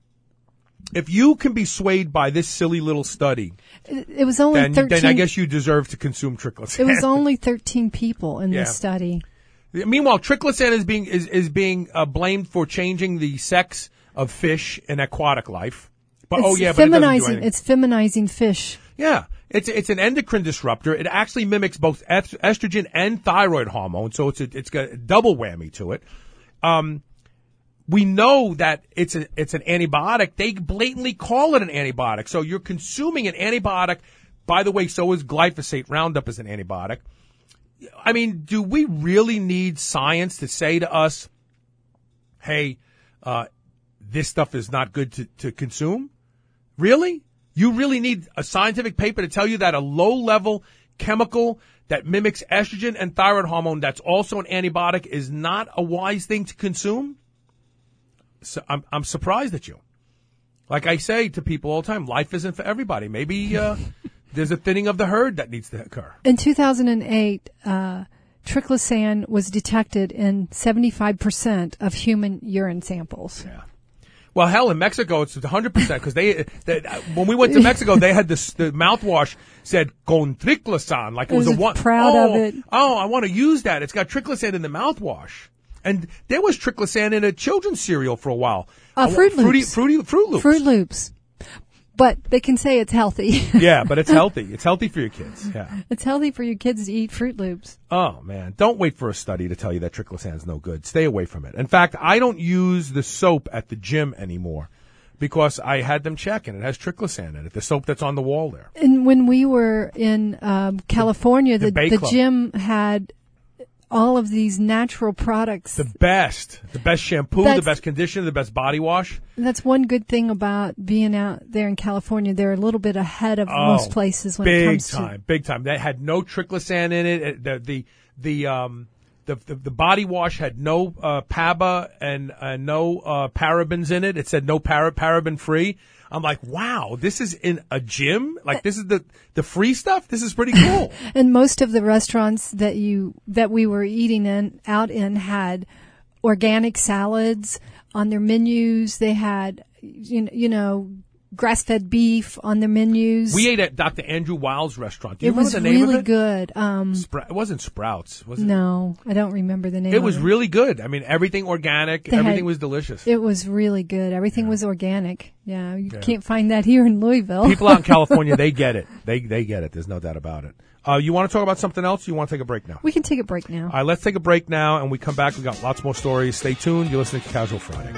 if you can be swayed by this silly little study, it was only 13. Then I guess you deserve to consume triclosan. It was only 13 people in this study. Meanwhile, triclosan is being blamed for changing the sex of fish in aquatic life. But it's but it doesn't do anything. It's feminizing fish. Yeah. It's an endocrine disruptor. It actually mimics both estrogen and thyroid hormone, so it's got a double whammy to it. We know that it's an antibiotic. They blatantly call it an antibiotic. So you're consuming an antibiotic. By the way, so is glyphosate. Roundup is an antibiotic. I mean, do we really need science to say to us, hey, this stuff is not good to consume? Really? You really need a scientific paper to tell you that a low-level chemical that mimics estrogen and thyroid hormone that's also an antibiotic is not a wise thing to consume? So I'm surprised at you. Like I say to people all the time, life isn't for everybody. Maybe there's a thinning of the herd that needs to occur. In 2008, triclosan was detected in 75% of human urine samples. Yeah. Well, hell, in Mexico, it's 100% because they when we went to Mexico, they had the mouthwash said con triclosan, like it was a one. Proud of it. Oh, I want to use that. It's got triclosan in the mouthwash, and there was triclosan in a children's cereal for a while. Fruit Loops. Fruit Loops. Fruit Loops. But they can say it's healthy. Yeah, but it's healthy. It's healthy for your kids. Yeah. It's healthy for your kids to eat Fruit Loops. Oh, man. Don't wait for a study to tell you that triclosan is no good. Stay away from it. In fact, I don't use the soap at the gym anymore because I had them check and it has triclosan in it, the soap that's on the wall there. And when we were in California, the gym had all of these natural products. The best shampoo, the best conditioner, the best body wash. That's one good thing about being out there in California. They're a little bit ahead of most places when it comes to big time. They had no triclosan in it. The body wash had no PABA and no parabens in it. It said no paraben free. I'm like, wow, this is in a gym? Like, this is the free stuff? This is pretty cool. And most of the restaurants that we were eating out in had organic salads on their menus. They had, grass-fed beef on their menus. We ate at Dr. Andrew Wild's restaurant. Do you remember the name of it? It was really good. It wasn't Sprouts, was it? No, I don't remember the name. It was really good. I mean, everything organic. Everything was delicious. It was really good. Everything was organic. Yeah, you can't find that here in Louisville. People out in California, they get it. They get it. There's no doubt about it. You want to talk about something else? Or you want to take a break now? We can take a break now. All right, let's take a break now, and we come back. We got lots more stories. Stay tuned. You're listening to Casual Friday.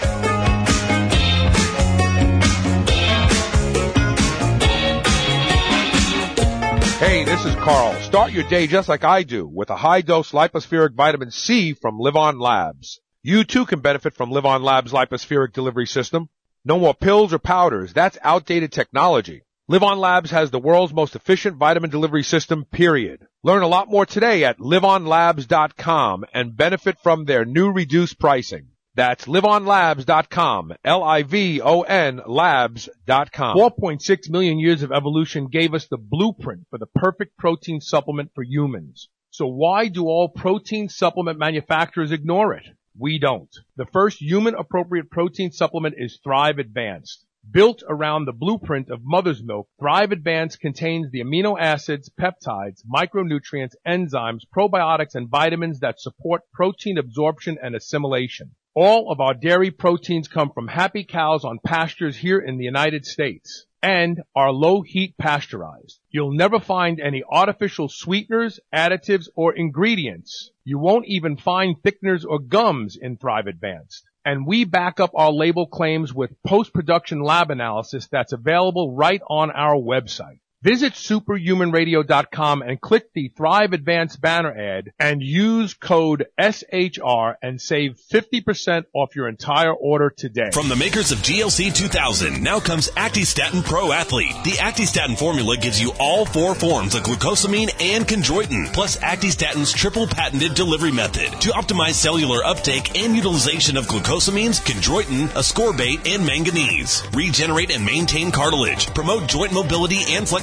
Hey, this is Carl. Start your day just like I do with a high-dose lipospheric vitamin C from Live On Labs. You too can benefit from Live On Labs' lipospheric delivery system. No more pills or powders. That's outdated technology. Live On Labs has the world's most efficient vitamin delivery system, period. Learn a lot more today at liveonlabs.com and benefit from their new reduced pricing. That's liveonlabs.com, Livon labs.com. 4.6 million years of evolution gave us the blueprint for the perfect protein supplement for humans. So why do all protein supplement manufacturers ignore it? We don't. The first human-appropriate protein supplement is Thrive Advanced. Built around the blueprint of mother's milk, Thrive Advanced contains the amino acids, peptides, micronutrients, enzymes, probiotics, and vitamins that support protein absorption and assimilation. All of our dairy proteins come from happy cows on pastures here in the United States and are low-heat pasteurized. You'll never find any artificial sweeteners, additives, or ingredients. You won't even find thickeners or gums in Thrive Advanced. And we back up our label claims with post-production lab analysis that's available right on our website. Visit superhumanradio.com and click the Thrive Advanced banner ad and use code SHR and save 50% off your entire order today. From the makers of GLC 2000, now comes Actistatin Pro Athlete. The Actistatin formula gives you all 4 forms of glucosamine and chondroitin, plus Actistatin's triple patented delivery method to optimize cellular uptake and utilization of glucosamines, chondroitin, ascorbate, and manganese. Regenerate and maintain cartilage, promote joint mobility and flexibility,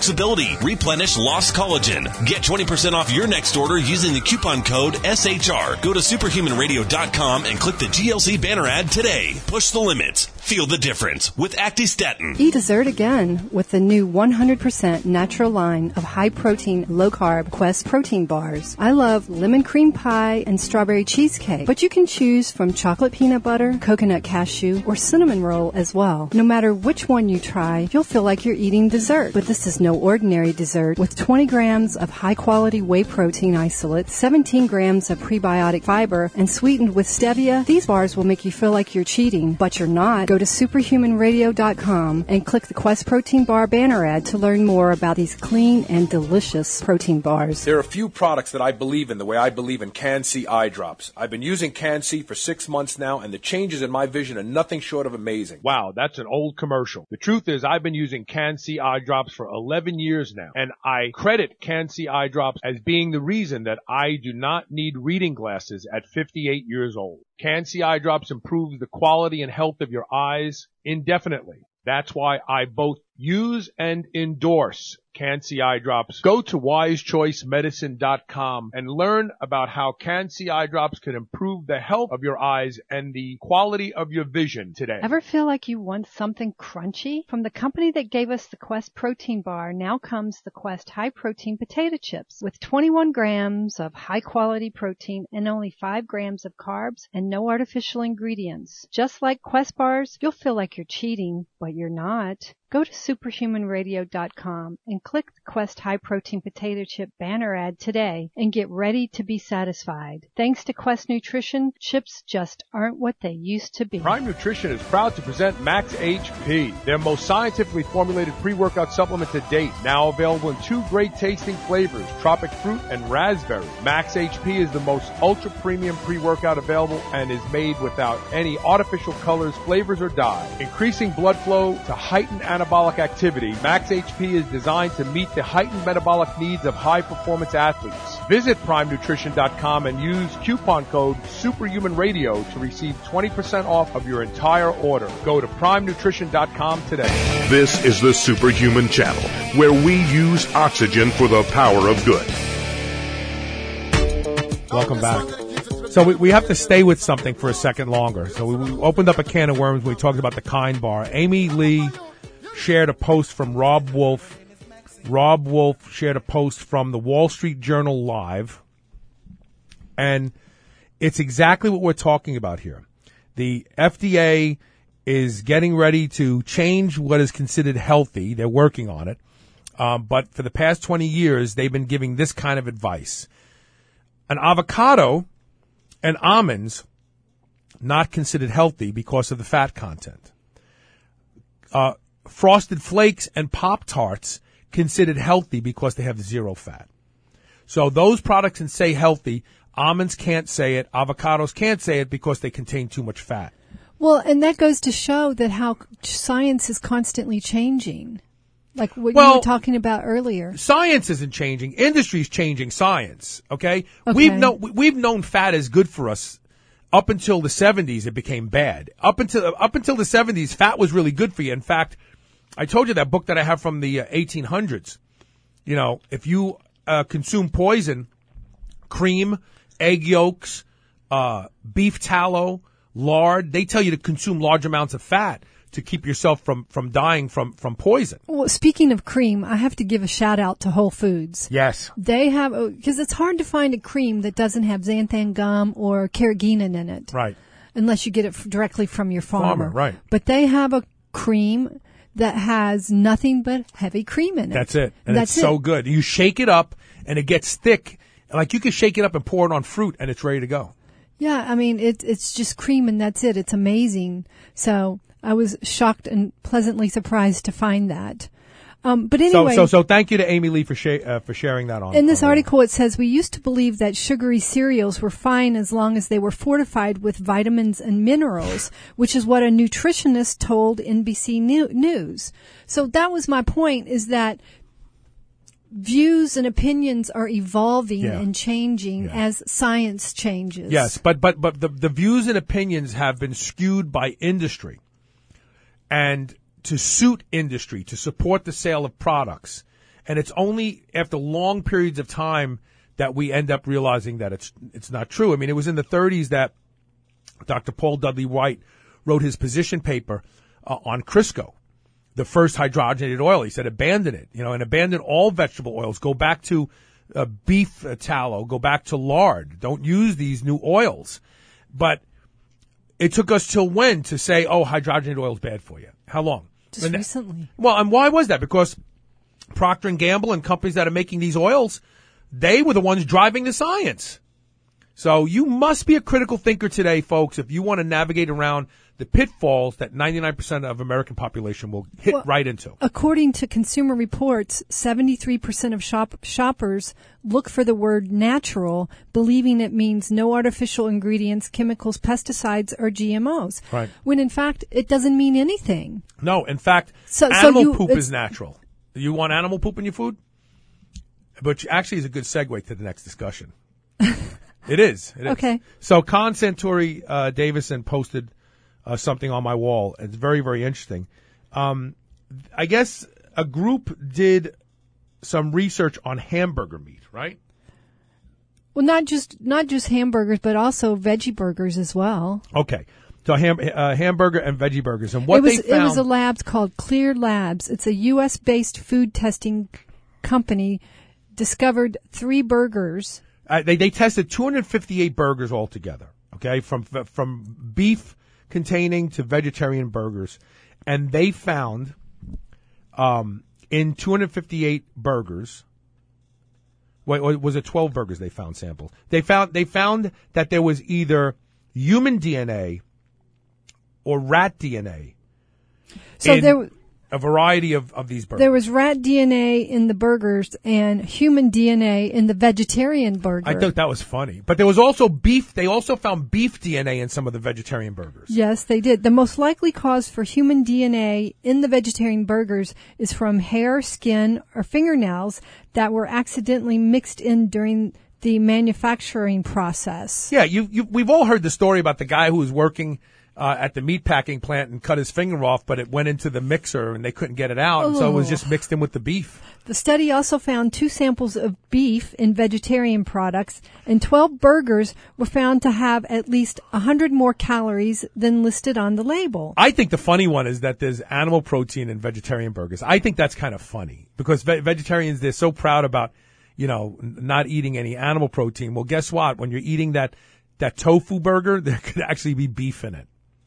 flexibility. Replenish lost collagen. Get 20% off your next order using the coupon code SHR. Go to superhumanradio.com and click the GLC banner ad today. Push the limits. Feel the difference with Actistatin. Eat dessert again with the new 100% natural line of high-protein, low-carb Quest protein bars. I love lemon cream pie and strawberry cheesecake, but you can choose from chocolate peanut butter, coconut cashew, or cinnamon roll as well. No matter which one you try, you'll feel like you're eating dessert. But this is no ordinary dessert. With 20 grams of high-quality whey protein isolate, 17 grams of prebiotic fiber, and sweetened with stevia, these bars will make you feel like you're cheating, but you're not. Go to superhumanradio.com and click the Quest Protein Bar banner ad to learn more about these clean and delicious protein bars. There are a few products that I believe in the way I believe in Can-C eye drops. I've been using Can-C for 6 months now, and the changes in my vision are nothing short of amazing. Wow, that's an old commercial. The truth is I've been using Can-C eye drops for 11 years now, and I credit Can-C eye drops as being the reason that I do not need reading glasses at 58 years old. Can-C eye drops improves the quality and health of your eyes indefinitely. That's why I both use and endorse Can-C eye drops. Go to wisechoicemedicine.com and learn about how Can-C eye drops can improve the health of your eyes and the quality of your vision today. Ever feel like you want something crunchy? From the company that gave us the Quest protein bar, now comes the Quest high protein potato chips with 21 grams of high quality protein and only 5 grams of carbs and no artificial ingredients. Just like Quest bars, you'll feel like you're cheating, but you're not. Go to superhumanradio.com and click the Quest High Protein Potato Chip banner ad today and get ready to be satisfied. Thanks to Quest Nutrition, chips just aren't what they used to be. Prime Nutrition is proud to present Max HP, their most scientifically formulated pre-workout supplement to date. Now available in 2 great tasting flavors, tropic fruit and raspberry. Max HP is the most ultra premium pre-workout available and is made without any artificial colors, flavors, or dye. Increasing blood flow to heighten anabolic activity, Max HP is designed to meet the heightened metabolic needs of high-performance athletes. Visit PrimeNutrition.com and use coupon code SuperhumanRadio to receive 20% off of your entire order. Go to PrimeNutrition.com today. This is the Superhuman Channel, where we use oxygen for the power of good. Welcome back. So we have to stay with something for a second longer. So we opened up a can of worms when we talked about the Kind Bar. Amy Lee shared a post from Rob Wolf. Rob Wolf shared a post from the Wall Street Journal Live. And it's exactly what we're talking about here. The FDA is getting ready to change what is considered healthy. They're working on it. But for the past 20 years, they've been giving this kind of advice. An avocado and almonds not considered healthy because of the fat content. Frosted Flakes and Pop-Tarts considered healthy because they have 0 fat. So those products can say healthy. Almonds can't say it. Avocados can't say it because they contain too much fat. Well, and that goes to show that how science is constantly changing. Like what you were talking about earlier. Science isn't changing. Industry's changing science. Okay? We've known fat is good for us up until the 70s. It became bad. Up until the 70s, fat was really good for you. In fact, I told you that book that I have from the 1800s. You know, if you consume poison, cream, egg yolks, beef tallow, lard, they tell you to consume large amounts of fat to keep yourself from dying from poison. Well, speaking of cream, I have to give a shout out to Whole Foods. Yes. They have, because it's hard to find a cream that doesn't have xanthan gum or carrageenan in it. Right. Unless you get it directly from your farmer. Right. But they have a cream that has nothing but heavy cream in it. That's it. And it's so good. You shake it up and it gets thick. Like you can shake it up and pour it on fruit and it's ready to go. Yeah, I mean, it's just cream and that's it. It's amazing. So I was shocked and pleasantly surprised to find that. But anyway. So thank you to Amy Lee for sharing that on. In this article, it says, we used to believe that sugary cereals were fine as long as they were fortified with vitamins and minerals, which is what a nutritionist told NBC News. So that was my point, is that views and opinions are evolving and changing as science changes. Yes, but the views and opinions have been skewed by industry. And to suit industry, to support the sale of products. And it's only after long periods of time that we end up realizing that it's not true. I mean, it was in the 30s that Dr. Paul Dudley White wrote his position paper on Crisco, the first hydrogenated oil. He said abandon it, and abandon all vegetable oils. Go back to beef tallow. Go back to lard. Don't use these new oils. But it took us till when to say, oh, hydrogenated oil is bad for you? How long? Just recently. Well, and why was that? Because Procter & Gamble and companies that are making these oils, they were the ones driving the science. So you must be a critical thinker today, folks, if you want to navigate around the pitfalls that 99% of American population will hit right into. According to Consumer Reports, 73% of shoppers look for the word natural, believing it means no artificial ingredients, chemicals, pesticides, or GMOs. Right. When in fact, it doesn't mean anything. No, in fact, animal poop is natural. You want animal poop in your food? Which actually is a good segue to the next discussion. It is. Okay. So Con Santori Davison posted something on my wall. It's very, very interesting. I guess a group did some research on hamburger meat, right? Well, not just hamburgers, but also veggie burgers as well. Okay. So hamburger and veggie burgers. And what they found... It was a lab called Clear Labs. It's a U.S.-based food testing company. Discovered 3 burgers. They tested 258 burgers altogether, okay, from beef containing to vegetarian burgers. And they found in 258 burgers, was it 12 burgers they found sampled? They found that there was either human DNA or rat DNA. So a variety of these burgers. There was rat DNA in the burgers and human DNA in the vegetarian burger. I thought that was funny. But there was also beef. They also found beef DNA in some of the vegetarian burgers. Yes, they did. The most likely cause for human DNA in the vegetarian burgers is from hair, skin, or fingernails that were accidentally mixed in during the manufacturing process. Yeah, we've all heard the story about the guy who was working at the meat packing plant and cut his finger off, but it went into the mixer and they couldn't get it out, and so it was just mixed in with the beef. The study also found 2 samples of beef in vegetarian products, and 12 burgers were found to have at least 100 more calories than listed on the label. I think the funny one is that there's animal protein in vegetarian burgers. I think that's kind of funny because vegetarians, they're so proud about, not eating any animal protein. Well, guess what? When you're eating that tofu burger, there could actually be beef in it.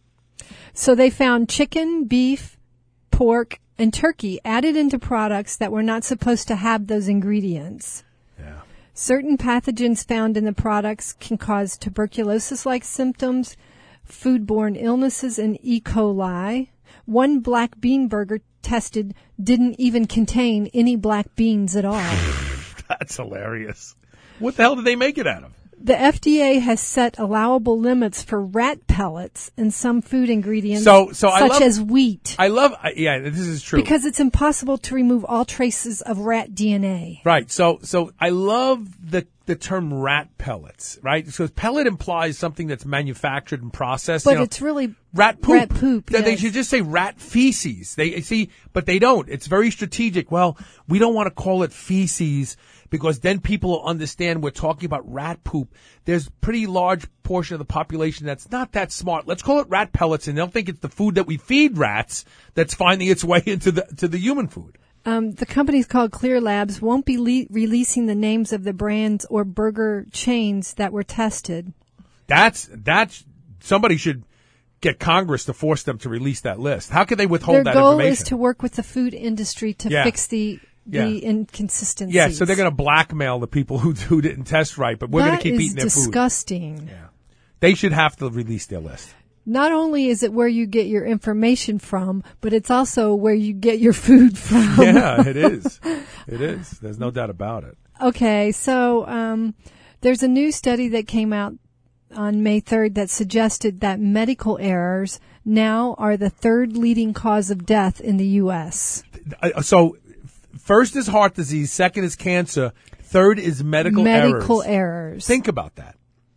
So they found chicken, beef, pork, and turkey added into products that were not supposed to have those ingredients. Yeah. Certain pathogens found in the products can cause tuberculosis-like symptoms, foodborne illnesses, and E. coli. One black bean burger tested didn't even contain any black beans at all. That's hilarious. What the hell did they make it out of? The FDA has set allowable limits for rat pellets and some food ingredients, such as wheat. Yeah, this is true. Because it's impossible to remove all traces of rat DNA. Right. So I love the term rat pellets, right? Because pellet implies something that's manufactured and processed. But it's really rat poop. Rat poop. Yes. They should just say rat feces. But they don't. It's very strategic. Well, we don't want to call it feces because then people will understand we're talking about rat poop. There's a pretty large portion of the population that's not that smart. Let's call it rat pellets, and they'll think it's the food that we feed rats that's finding its way into the human food. The company's called Clear Labs won't be releasing the names of the brands or burger chains that were tested. That's somebody should get Congress to force them to release that list. How could they withhold that information? Their goal is to work with the food industry to fix the inconsistencies. Yeah, so they're going to blackmail the people who didn't test right, but we're going to keep eating their food. That is disgusting. Yeah. They should have to release their list. Not only is it where you get your information from, but it's also where you get your food from. Yeah, it is. It is. There's no doubt about it. Okay, so there's a new study that came out on May 3rd that suggested that medical errors now are the 3rd leading cause of death in the U.S. So first is heart disease, second is cancer, third is medical errors. Think about that.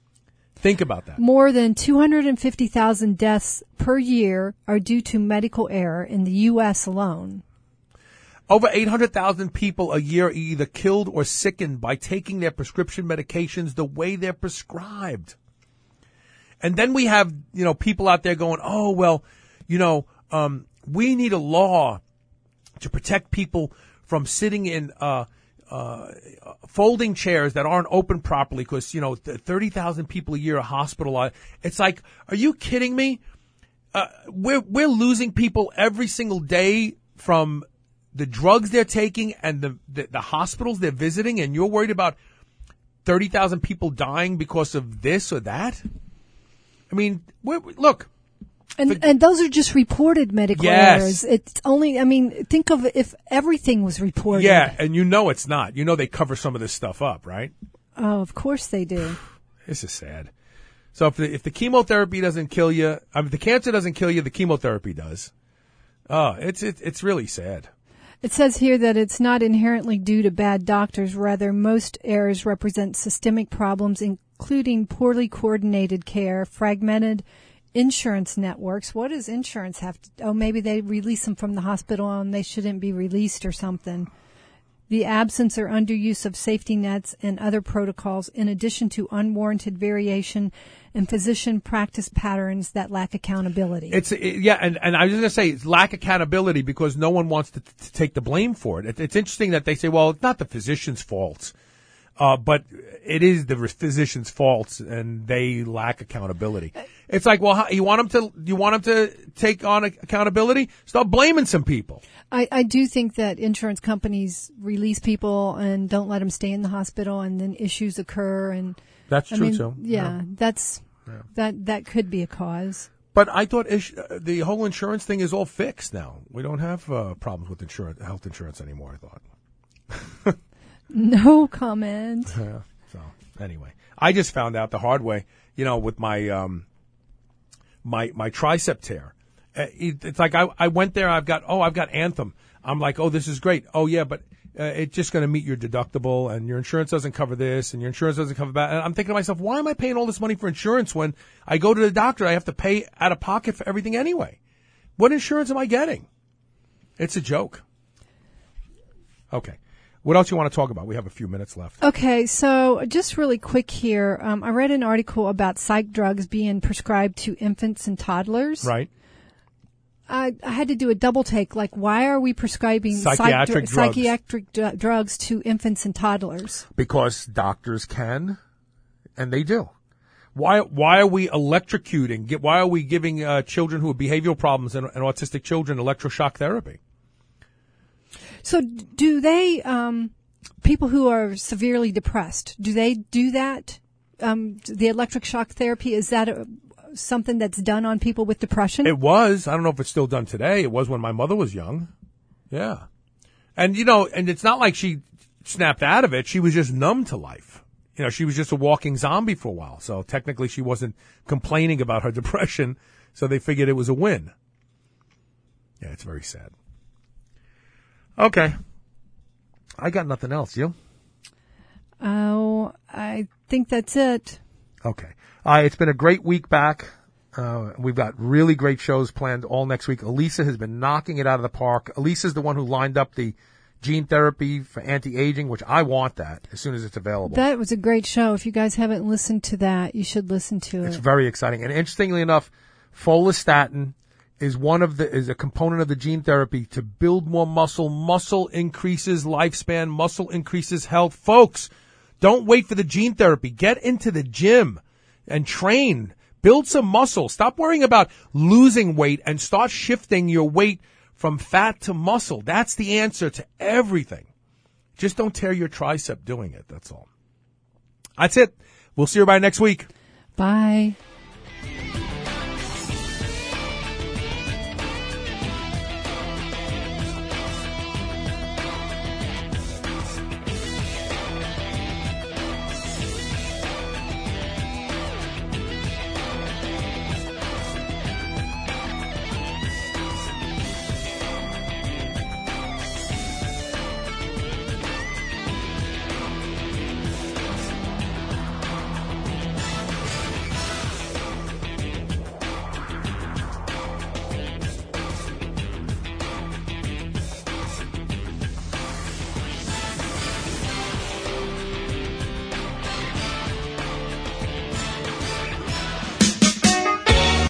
More than 250,000 deaths per year are due to medical error in the U.S. alone. Over 800,000 people a year are either killed or sickened by taking their prescription medications the way they're prescribed. And then we have, people out there going, oh, well, we need a law to protect people from sitting in folding chairs that aren't open properly because, 30,000 people a year are hospitalized. It's like, are you kidding me? We're losing people every single day from the drugs they're taking and the hospitals they're visiting, and you're worried about 30,000 people dying because of this or that? I mean, look. And those are just reported medical errors. It's only, think of if everything was reported. Yeah, and it's not. They cover some of this stuff up, right? Oh, of course they do. This is sad. So if the chemotherapy doesn't kill you, if the cancer doesn't kill you, the chemotherapy does. Oh, it's really sad. It says here that it's not inherently due to bad doctors. Rather, most errors represent systemic problems, including poorly coordinated care, fragmented insurance networks. What does insurance have to... Oh, maybe they release them from the hospital and they shouldn't be released or something. The absence or underuse of safety nets and other protocols, in addition to unwarranted variation in physician practice patterns that lack accountability. And I was going to say it's lack accountability because no one wants to take the blame for it. It's interesting that they say, well, it's not the physician's fault. But it is the physician's fault, and they lack accountability. It's like, well, you want them to take on accountability? Start blaming some people. I do think that insurance companies release people and don't let them stay in the hospital, and then issues occur. And that's true too. Yeah, that could be a cause. But I thought the whole insurance thing is all fixed now. We don't have problems with health insurance anymore. I thought. No comment. So anyway, I just found out the hard way, with my my tricep tear. It's like I went there. I've got Anthem. I'm like, oh, this is great. Oh yeah, but it's just going to meet your deductible, and your insurance doesn't cover this, and your insurance doesn't cover that. And I'm thinking to myself, why am I paying all this money for insurance when I go to the doctor? I have to pay out of pocket for everything anyway. What insurance am I getting? It's a joke. Okay. What else you want to talk about? We have a few minutes left. Okay, so just really quick here. I read an article about psych drugs being prescribed to infants and toddlers. Right. I had to do a double take. Like, why are we prescribing psychiatric drugs to infants and toddlers? Because doctors can, and they do. Why are we electrocuting? Why are we giving children who have behavioral problems and autistic children electroshock therapy? So do they, people who are severely depressed, do they do that? The electric shock therapy, is that something that's done on people with depression? It was. I don't know if it's still done today. It was when my mother was young. Yeah. And, and it's not like she snapped out of it. She was just numb to life. She was just a walking zombie for a while. So technically she wasn't complaining about her depression. So they figured it was a win. Yeah, it's very sad. Okay. I got nothing else. You? Oh, I think that's it. Okay. It's been a great week back. We've got really great shows planned all next week. Elisa has been knocking it out of the park. Elisa's the one who lined up the gene therapy for anti-aging, which I want that as soon as it's available. That was a great show. If you guys haven't listened to that, you should listen to it. It's very exciting. And interestingly enough, follistatin is a component of the gene therapy to build more muscle. Muscle increases lifespan. Muscle increases health. Folks, don't wait for the gene therapy. Get into the gym and train. Build some muscle. Stop worrying about losing weight and start shifting your weight from fat to muscle. That's the answer to everything. Just don't tear your tricep doing it. That's all. That's it. We'll see everybody next week. Bye.